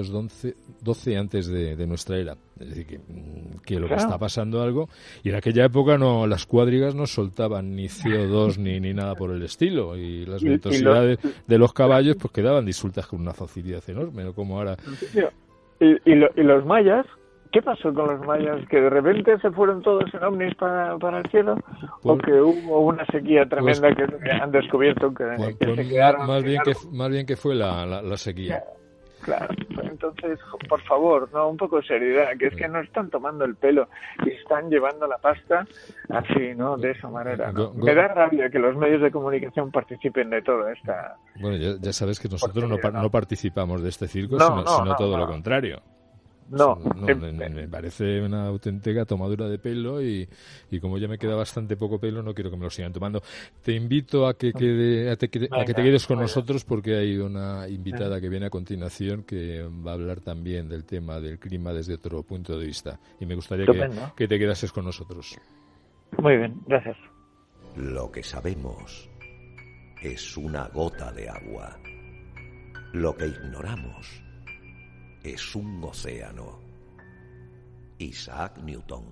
612 antes de nuestra era. Es decir, que lo que está pasando algo, y en aquella época las cuadrigas no soltaban ni CO2 ni nada por el estilo, y las ventosidades de los caballos pues quedaban disueltas con una facilidad enorme, no como ahora. Y los mayas, ¿qué pasó con los mayas? ¿Que de repente se fueron todos en ovnis para el cielo? ¿O que hubo una sequía tremenda que han descubierto que se quedaron? Más bien que fue la sequía. Claro, entonces, por favor, un poco de seriedad, que es que no están tomando el pelo y están llevando la pasta así, ¿no? De esa manera, ¿no? Me da rabia que los medios de comunicación participen de todo esta... Bueno, ya sabes que nosotros no participamos de este circo, sino todo lo contrario. Me parece una auténtica tomadura de pelo, y como ya me queda bastante poco pelo, no quiero que me lo sigan tomando. Te invito a que te quedes con nosotros, porque hay una invitada que viene a continuación que va a hablar también del tema del clima desde otro punto de vista, y me gustaría que te quedases con nosotros. Muy bien, gracias. Lo que sabemos es una gota de agua. Lo que ignoramos es un océano. Isaac Newton.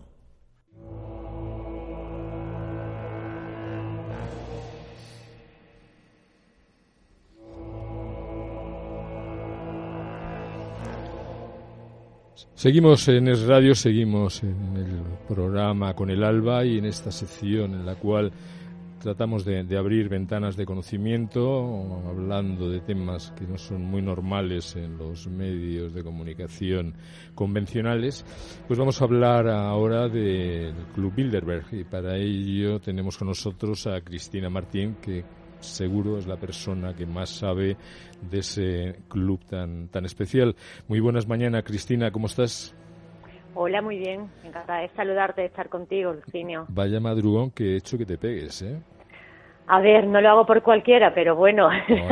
Seguimos en Es Radio, seguimos en el programa Con el Alba, y en esta sección en la cual tratamos de abrir ventanas de conocimiento, hablando de temas que no son muy normales en los medios de comunicación convencionales. Pues vamos a hablar ahora del Club Bilderberg, y para ello tenemos con nosotros a Cristina Martín, que seguro es la persona que más sabe de ese club tan especial. Muy buenas mañanas, Cristina, ¿cómo estás? Hola, muy bien. Encantada de saludarte, de estar contigo, Lucinio. Vaya madrugón que he hecho que te pegues, ¿eh? A ver, no lo hago por cualquiera, pero bueno,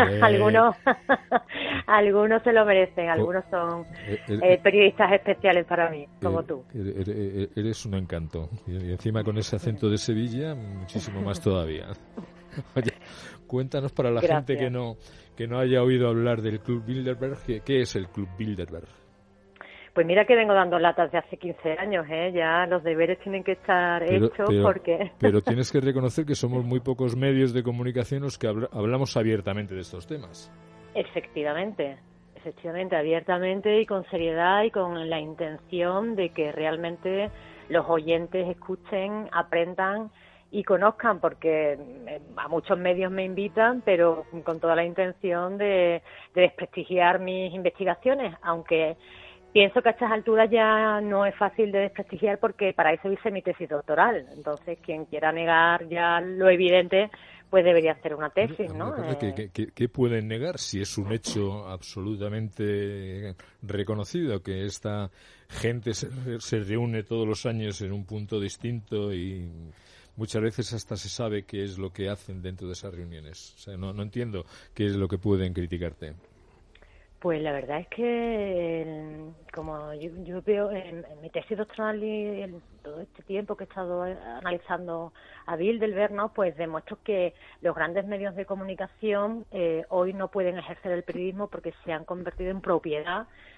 algunos se lo merecen, algunos son periodistas especiales para mí, como tú. Eres un encanto. Y encima con ese acento de Sevilla, muchísimo más todavía. Oye, cuéntanos para la gente que no haya oído hablar del Club Bilderberg, ¿qué es el Club Bilderberg? Pues mira que vengo dando latas de hace 15 años, ¿eh? Ya los deberes tienen que estar hechos porque... Pero tienes que reconocer que somos muy pocos medios de comunicación los que hablamos abiertamente de estos temas. Efectivamente, abiertamente y con seriedad y con la intención de que realmente los oyentes escuchen, aprendan y conozcan, porque a muchos medios me invitan, pero con toda la intención de desprestigiar mis investigaciones, aunque... Pienso que a estas alturas ya no es fácil de desprestigiar, porque para eso hice mi tesis doctoral. Entonces, quien quiera negar ya lo evidente, pues debería hacer una tesis, ¿no? ¿Qué pueden negar si es un hecho absolutamente reconocido, que esta gente se reúne todos los años en un punto distinto y muchas veces hasta se sabe qué es lo que hacen dentro de esas reuniones? O sea, no entiendo qué es lo que pueden criticarte. Pues la verdad es que, como yo veo en mi tesis doctoral y en todo este tiempo que he estado analizando a Bilderberg, ¿no? Pues demuestro que los grandes medios de comunicación hoy no pueden ejercer el periodismo porque se han convertido en propiedad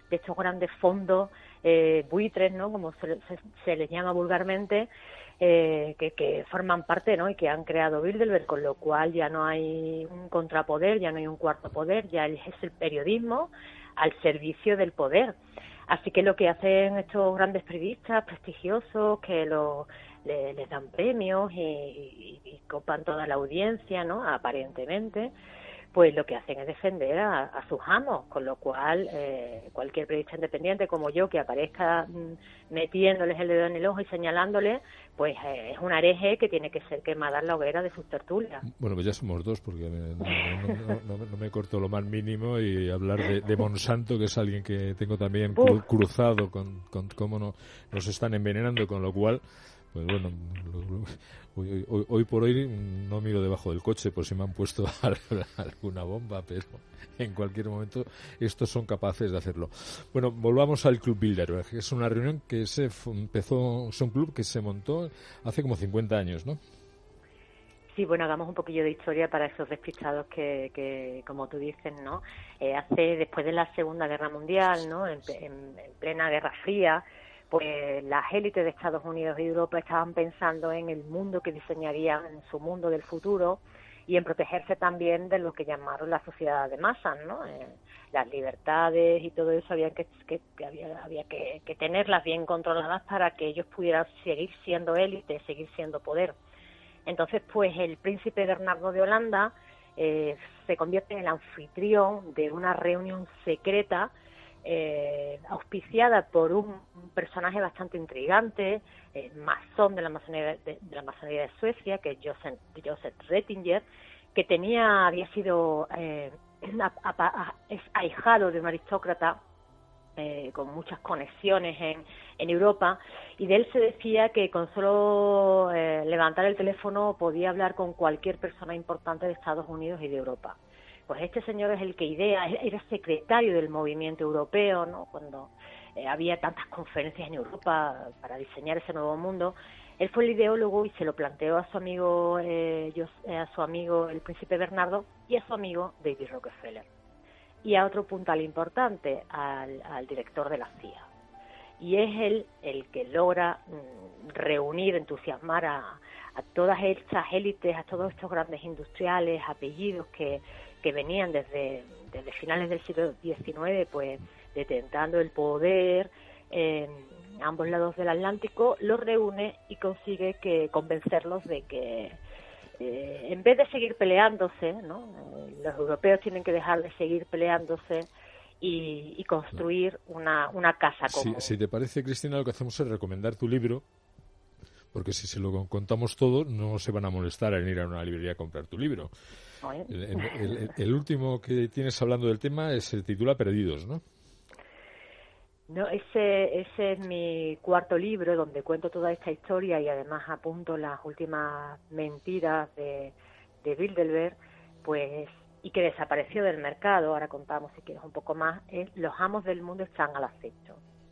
estos grandes fondos buitres, ¿no? Como se les llama vulgarmente, que forman parte, ¿no? Y que han creado Bilderberg, con lo cual ya no hay un contrapoder, ya no hay un cuarto poder, ya es el periodismo al servicio del poder. Así que lo que hacen estos grandes periodistas prestigiosos, que les dan premios y copan toda la audiencia, ¿no? Aparentemente, pues lo que hacen es defender a sus amos, con lo cual cualquier periodista independiente como yo que aparezca metiéndoles el dedo en el ojo y señalándoles, pues es un hereje que tiene que ser quemada en la hoguera de sus tertulias. Bueno, pues ya somos dos, porque no me corto lo más mínimo, y hablar de Monsanto, que es alguien que tengo también cruzado con cómo nos están envenenando, con lo cual, pues bueno, hoy por hoy no miro debajo del coche por si me han puesto alguna bomba, pero en cualquier momento estos son capaces de hacerlo. Bueno, volvamos al Club Bilderberg, que es una reunión que es un club que se montó hace como 50 años, ¿no? Sí, bueno, hagamos un poquillo de historia para esos despistados que como tú dices, ¿no? Después de la Segunda Guerra Mundial, ¿no? En plena Guerra Fría, pues las élites de Estados Unidos y Europa estaban pensando en el mundo que diseñarían, en su mundo del futuro, y en protegerse también de lo que llamaron la sociedad de masas, ¿no? Las libertades y todo eso había que tenerlas bien controladas para que ellos pudieran seguir siendo élite, seguir siendo poder. Entonces, pues el príncipe Bernardo de Holanda se convierte en el anfitrión de una reunión secreta auspiciada por un personaje bastante intrigante, masón de la masonería de Suecia, que es Joseph Ratzinger, que había sido es ahijado de un aristócrata con muchas conexiones en Europa, y de él se decía que con solo levantar el teléfono podía hablar con cualquier persona importante de Estados Unidos y de Europa. Pues este señor es el que era secretario del movimiento europeo, ¿no? Cuando había tantas conferencias en Europa para diseñar ese nuevo mundo. Él fue el ideólogo y se lo planteó a su amigo el príncipe Bernardo, y a su amigo David Rockefeller. Y a otro puntal importante, al director de la CIA. Y es él el que logra reunir, entusiasmar a todas estas élites, a todos estos grandes industriales, apellidos que venían desde finales del siglo XIX, pues detentando el poder a ambos lados del Atlántico, los reúne y consigue convencerlos de que en vez de seguir peleándose, ¿no? Los europeos tienen que dejar de seguir peleándose y construir una casa común. Si te parece, Cristina, lo que hacemos es recomendar tu libro, porque si se lo contamos todo, no se van a molestar en ir a una librería a comprar tu libro. El último que tienes hablando del tema se titula Perdidos, ¿no? No, ese es mi cuarto libro, donde cuento toda esta historia y además apunto las últimas mentiras de Bilderberg, pues, y que desapareció del mercado. Ahora contamos, si quieres, un poco más. Los amos del mundo están al acecho.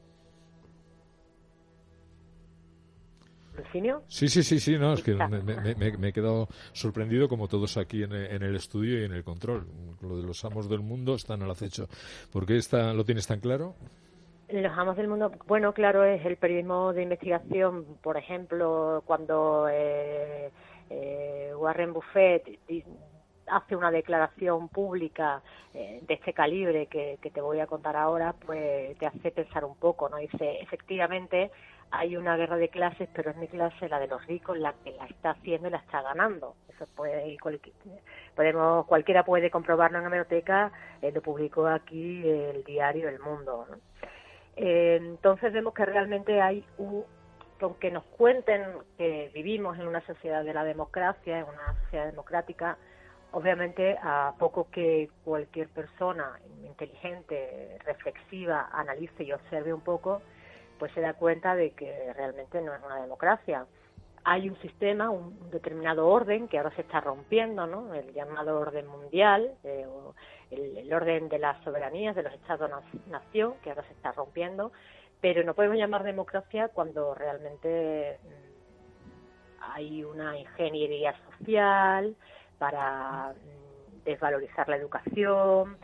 ¿Lucinio? Sí, no, es que me he quedado sorprendido, como todos aquí en el estudio y en el control. Lo de los amos del mundo están al acecho. ¿Por qué lo tienes tan claro? Los amos del mundo, bueno, claro, es el periodismo de investigación. Por ejemplo, cuando Warren Buffett hace una declaración pública de este calibre que te voy a contar ahora, pues te hace pensar un poco, ¿no? Dice, efectivamente, hay una guerra de clases, pero es mi clase, la de los ricos, la que la está haciendo y la está ganando. Eso cualquiera puede comprobarlo en la hemeroteca. Lo publicó aquí el diario El Mundo, ¿no? Entonces vemos que realmente aunque nos cuenten que vivimos en una sociedad de la democracia, en una sociedad democrática, obviamente a poco que cualquier persona inteligente, reflexiva, analice y observe un poco, pues se da cuenta de que realmente no es una democracia. Hay un sistema, un determinado orden que ahora se está rompiendo, ¿no? El llamado orden mundial, el orden de las soberanías de los Estados-nación, que ahora se está rompiendo, pero no podemos llamar democracia cuando realmente hay una ingeniería social para desvalorizar la educación,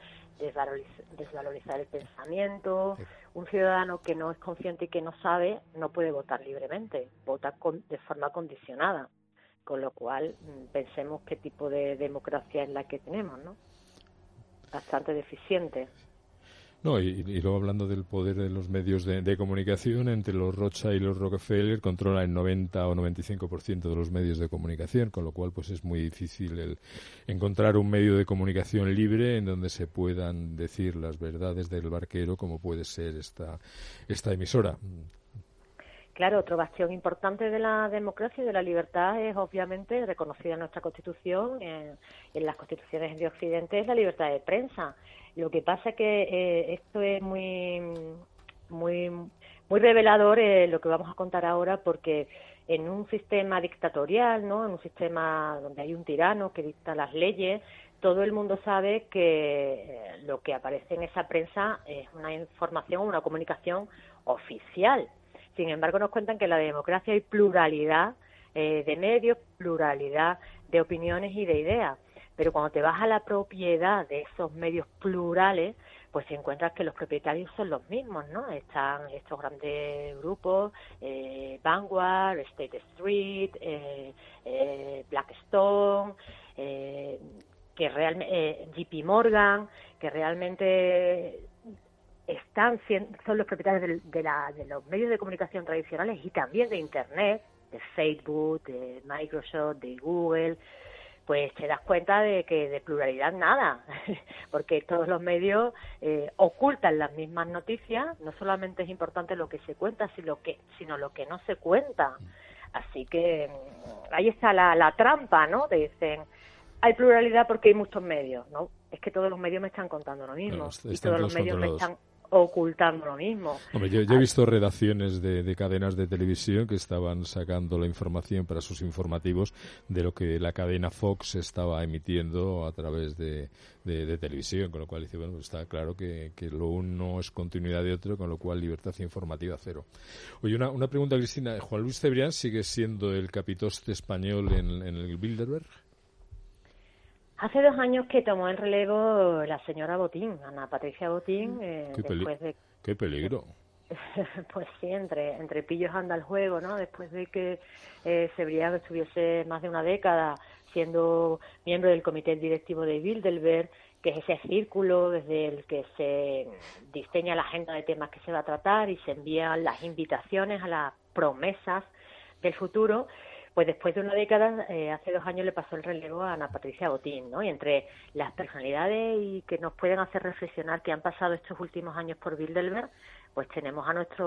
desvalorizar el pensamiento. Un ciudadano que no es consciente y que no sabe no puede votar libremente, vota de forma condicionada, con lo cual pensemos qué tipo de democracia es la que tenemos, ¿no? Bastante deficiente. No, y luego hablando del poder de los medios de comunicación, entre los Rothschild y los Rockefeller controlan el 90 o 95% de los medios de comunicación, con lo cual pues es muy difícil el encontrar un medio de comunicación libre en donde se puedan decir las verdades del barquero, como puede ser esta emisora. Claro, otro bastión importante de la democracia y de la libertad es obviamente reconocida en nuestra Constitución, en las constituciones de Occidente, es la libertad de prensa. Lo que pasa es que esto es muy revelador lo que vamos a contar ahora, porque en un sistema dictatorial, ¿no? En un sistema donde hay un tirano que dicta las leyes, todo el mundo sabe que lo que aparece en esa prensa es una información, una comunicación oficial. Sin embargo, nos cuentan que en la democracia hay pluralidad de medios, pluralidad de opiniones y de ideas. Pero cuando te vas a la propiedad de esos medios plurales, pues encuentras que los propietarios son los mismos, ¿no? Están estos grandes grupos, Vanguard, State Street, Blackstone, que realmente JP Morgan, que realmente son los propietarios de los medios de comunicación tradicionales y también de Internet, de Facebook, de Microsoft, de Google. Pues te das cuenta de que de pluralidad nada, porque todos los medios ocultan las mismas noticias. No solamente es importante lo que se cuenta, sino lo que no se cuenta. Así que ahí está la trampa, ¿no? Te dicen, hay pluralidad porque hay muchos medios, ¿no? Es que todos los medios me están contando lo mismo, y todos los medios me están ocultando lo mismo. Hombre, yo he visto redacciones de cadenas de televisión que estaban sacando la información para sus informativos de lo que la cadena Fox estaba emitiendo a través de televisión, con lo cual dice, bueno, pues está claro que lo uno es continuidad de otro, con lo cual libertad informativa cero. Oye, una pregunta, Cristina. ¿Juan Luis Cebrián sigue siendo el capitoste español en el Bilderberg? Hace 2 años que tomó el relevo la señora Botín, Ana Patricia Botín, después de... ¡Qué peligro! Pues sí, entre pillos anda el juego, ¿no? Después de que Cebrián estuviese más de una década siendo miembro del comité directivo de Bilderberg, que es ese círculo desde el que se diseña la agenda de temas que se va a tratar y se envían las invitaciones a las promesas del futuro. Pues después de una década, hace 2 años le pasó el relevo a Ana Patricia Botín, ¿no? Y entre las personalidades y que nos pueden hacer reflexionar que han pasado estos últimos años por Bilderberg, pues tenemos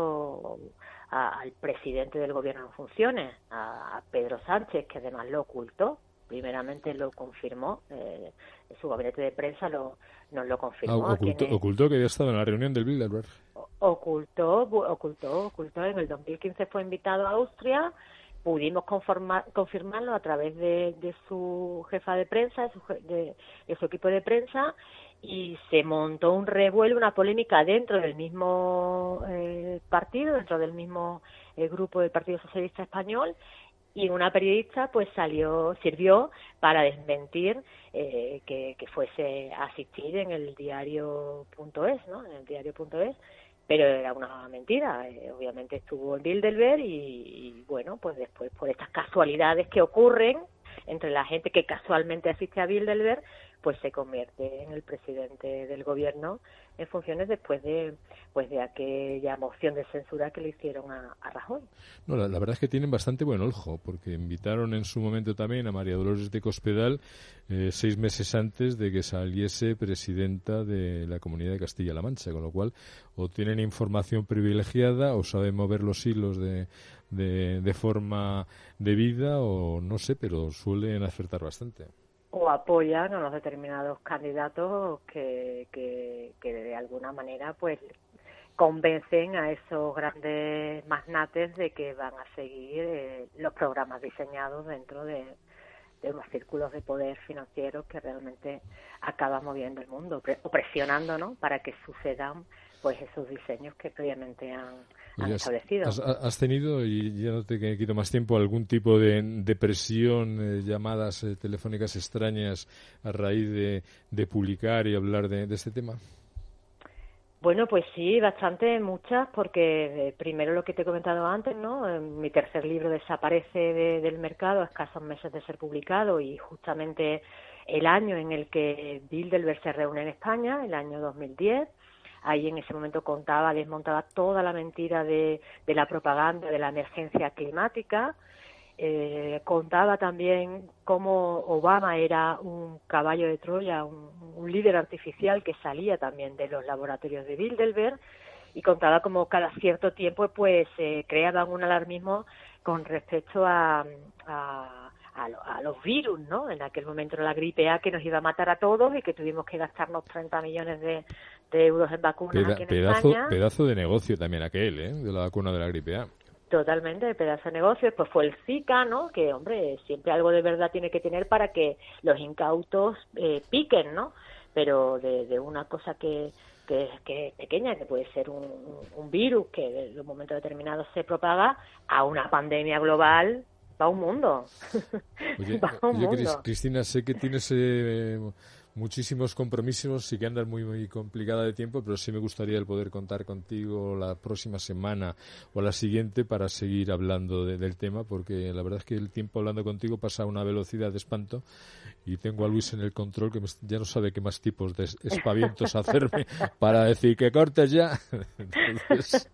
al presidente del gobierno en funciones, a Pedro Sánchez, que además lo ocultó. Primeramente lo confirmó, su gabinete de prensa nos lo confirmó. Ocultó que había estado en la reunión del Bilderberg. Ocultó. En el 2015 fue invitado a Austria. Pudimos confirmarlo a través de su jefa de prensa, de su equipo de prensa, y se montó un revuelo, una polémica dentro del mismo partido, dentro del mismo grupo del Partido Socialista Español, y una periodista pues sirvió para desmentir que fuese a asistir en el diario.es, ¿no? En el diario.es. Pero era una mentira. Obviamente estuvo en Bilderberg y bueno, pues después por estas casualidades que ocurren entre la gente que casualmente asiste a Bilderberg, pues se convierte en el presidente del gobierno en funciones después de aquella moción de censura que le hicieron a Rajoy. No, la verdad es que tienen bastante buen ojo, porque invitaron en su momento también a María Dolores de Cospedal 6 meses antes de que saliese presidenta de la Comunidad de Castilla-La Mancha, con lo cual o tienen información privilegiada o saben mover los hilos de forma debida o no sé, pero suelen acertar bastante. O apoyan a los determinados candidatos que de alguna manera pues convencen a esos grandes magnates de que van a seguir los programas diseñados dentro de unos círculos de poder financieros que realmente acaban moviendo el mundo o presionando, ¿no? Para que sucedan pues esos diseños que previamente han establecido. ¿Has tenido, y ya no te quito más tiempo, algún tipo de presión, llamadas telefónicas extrañas a raíz de publicar y hablar de este tema? Bueno, pues sí, bastante, muchas, porque primero lo que te he comentado antes, ¿no? Mi tercer libro desaparece del mercado a escasos meses de ser publicado, y justamente el año en el que Bilderberg se reúne en España, el año 2010, ahí en ese momento desmontaba toda la mentira de la propaganda de la emergencia climática. Contaba también cómo Obama era un caballo de Troya, un líder artificial que salía también de los laboratorios de Bilderberg, y contaba cómo cada cierto tiempo pues creaban un alarmismo con respecto a los virus, ¿no? En aquel momento era la gripe A, que nos iba a matar a todos y que tuvimos que gastarnos 30 millones de euros en vacunas aquí en España. Pedazo de negocio también aquel, de la vacuna de la gripe A. Totalmente, de pedazo de negocio. Pues fue el Zika, ¿no? Que, hombre, siempre algo de verdad tiene que tener para que los incautos piquen, ¿no? Pero de una cosa que es pequeña, que puede ser un virus que en un momento determinado se propaga, a una pandemia global, va un mundo. Oye, mundo. Cristina, sé que tienes muchísimos compromisos y que andas muy complicada de tiempo, pero sí me gustaría el poder contar contigo la próxima semana o la siguiente para seguir hablando del tema, porque la verdad es que el tiempo hablando contigo pasa a una velocidad de espanto, y tengo a Luis en el control que ya no sabe qué más tipos de espavientos hacerme para decir que cortes ya. Entonces,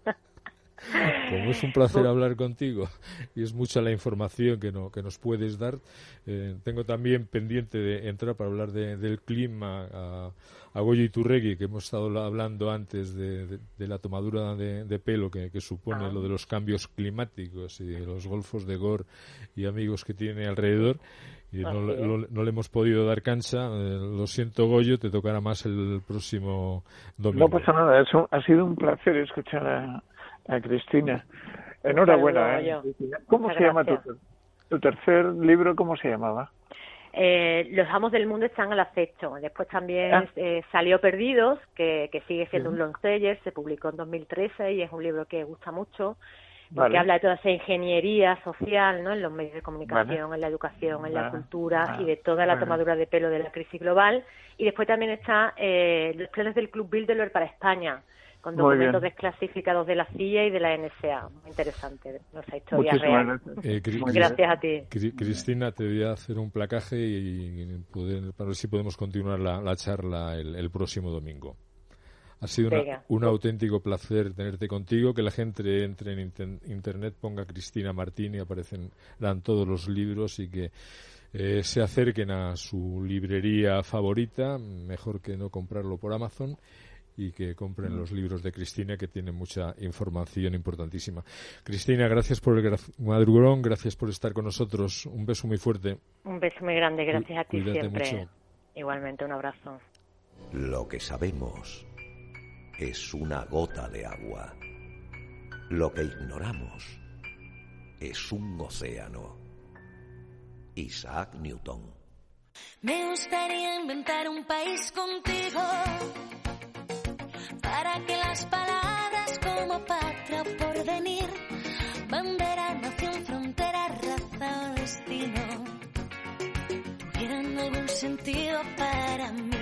como es un placer hablar contigo y es mucha la información que nos puedes dar, tengo también pendiente de entrar para hablar del clima a Goyo Iturregui, que hemos estado hablando antes de la tomadura de pelo que supone lo de los cambios climáticos y de los golfos de Gore y amigos que tiene alrededor. Y no le hemos podido dar cancha. Lo siento, Goyo, te tocará más el próximo domingo. No pasa nada, ha sido un placer escuchar a Cristina. Enhorabuena, Cristina. ¿Cómo se llama tu tercer libro? ¿Cómo se llamaba? Los amos del mundo están al acecho. Después también salió Perdidos, que sigue siendo un long seller, se publicó en 2013 y es un libro que gusta mucho, porque habla de toda esa ingeniería social, ¿no? En los medios de comunicación, en la educación, en la cultura y de toda la tomadura de pelo de la crisis global. Y después también está los planes del Club Bilderberg para España, con documentos desclasificados de la CIA y de la NSA. Muy interesante, nuestra historia real. Gracias a ti. Cristina, te voy a hacer un placaje y para ver si podemos continuar la charla el próximo domingo. Ha sido un auténtico placer tenerte contigo, que la gente entre en internet, ponga Cristina Martín y aparecerán todos los libros, y que se acerquen a su librería favorita, mejor que no comprarlo por Amazon, y que compren los libros de Cristina, que tienen mucha información importantísima. Cristina, gracias por el madrugón, gracias por estar con nosotros. Un beso muy fuerte. Un beso muy grande, gracias a ti. Cuídate siempre. Mucho. Igualmente, un abrazo. Lo que sabemos es una gota de agua. Lo que ignoramos es un océano. Isaac Newton. Me gustaría inventar un país contigo, para que las palabras como patria o porvenir, bandera, nación, frontera, raza o destino, tuvieran algún sentido para mí.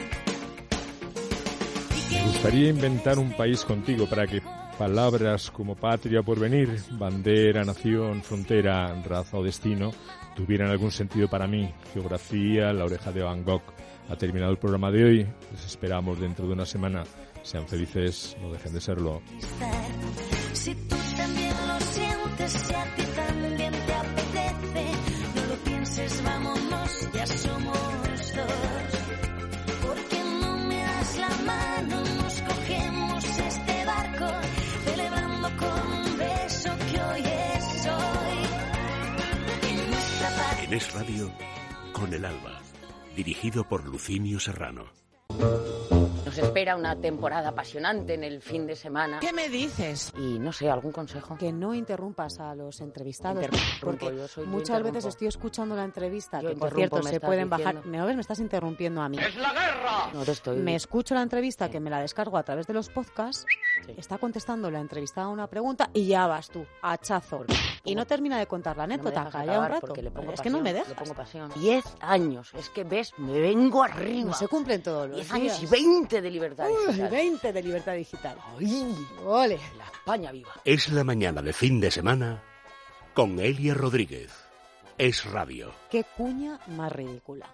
Me gustaría inventar un país contigo para que palabras como patria, porvenir, bandera, nación, frontera, raza o destino tuvieran algún sentido para mí. Geografía, La oreja de Van Gogh. Ha terminado el programa de hoy. Les esperamos dentro de una semana. Sean felices, no dejen de serlo. Si tú también lo sientes, si a ti también te apetece, no lo pienses, vámonos, ya somos dos. Porque no me das la mano, nos cogemos este barco, celebrando con un beso que hoy es hoy. En nuestra paz. En Es Radio, con el Alba, dirigido por Lucinio Serrano. Nos espera una temporada apasionante en el fin de semana. ¿Qué me dices? Y no sé, ¿algún consejo? Que no interrumpas a los entrevistados. Porque yo muchas veces estoy escuchando la entrevista, Yo que por interrumpo, cierto me se estás pueden diciendo. bajar. ¿Me oyes? Me estás interrumpiendo a mí. ¡Es la guerra! No te estoy... Me escucho la entrevista, que me la descargo a través de los podcasts, está contestando la entrevistada una pregunta y ya vas tú, hachazo. Y no termina de contar la anécdota, calla un rato. Es que no me dejas. Le pongo pasión. 10 años, es que ves, me vengo arriba. No se cumplen todos los 10 días. años y 20 de libertad digital. 20 de libertad digital. ¡Ay! ¡Ole! La España viva. Es la mañana de fin de semana con Elia Rodríguez. Es Radio. ¡Qué cuña más ridícula!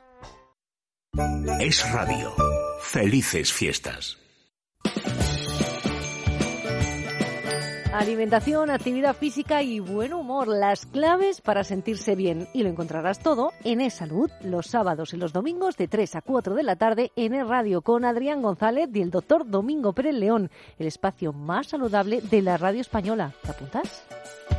Es Radio. Felices fiestas. Alimentación, actividad física y buen humor, las claves para sentirse bien. Y lo encontrarás todo en Es Salud, los sábados y los domingos de 3 a 4 de la tarde en Es Radio con Adrián González y el doctor Domingo Pérez León, el espacio más saludable de la radio española. ¿Te apuntas?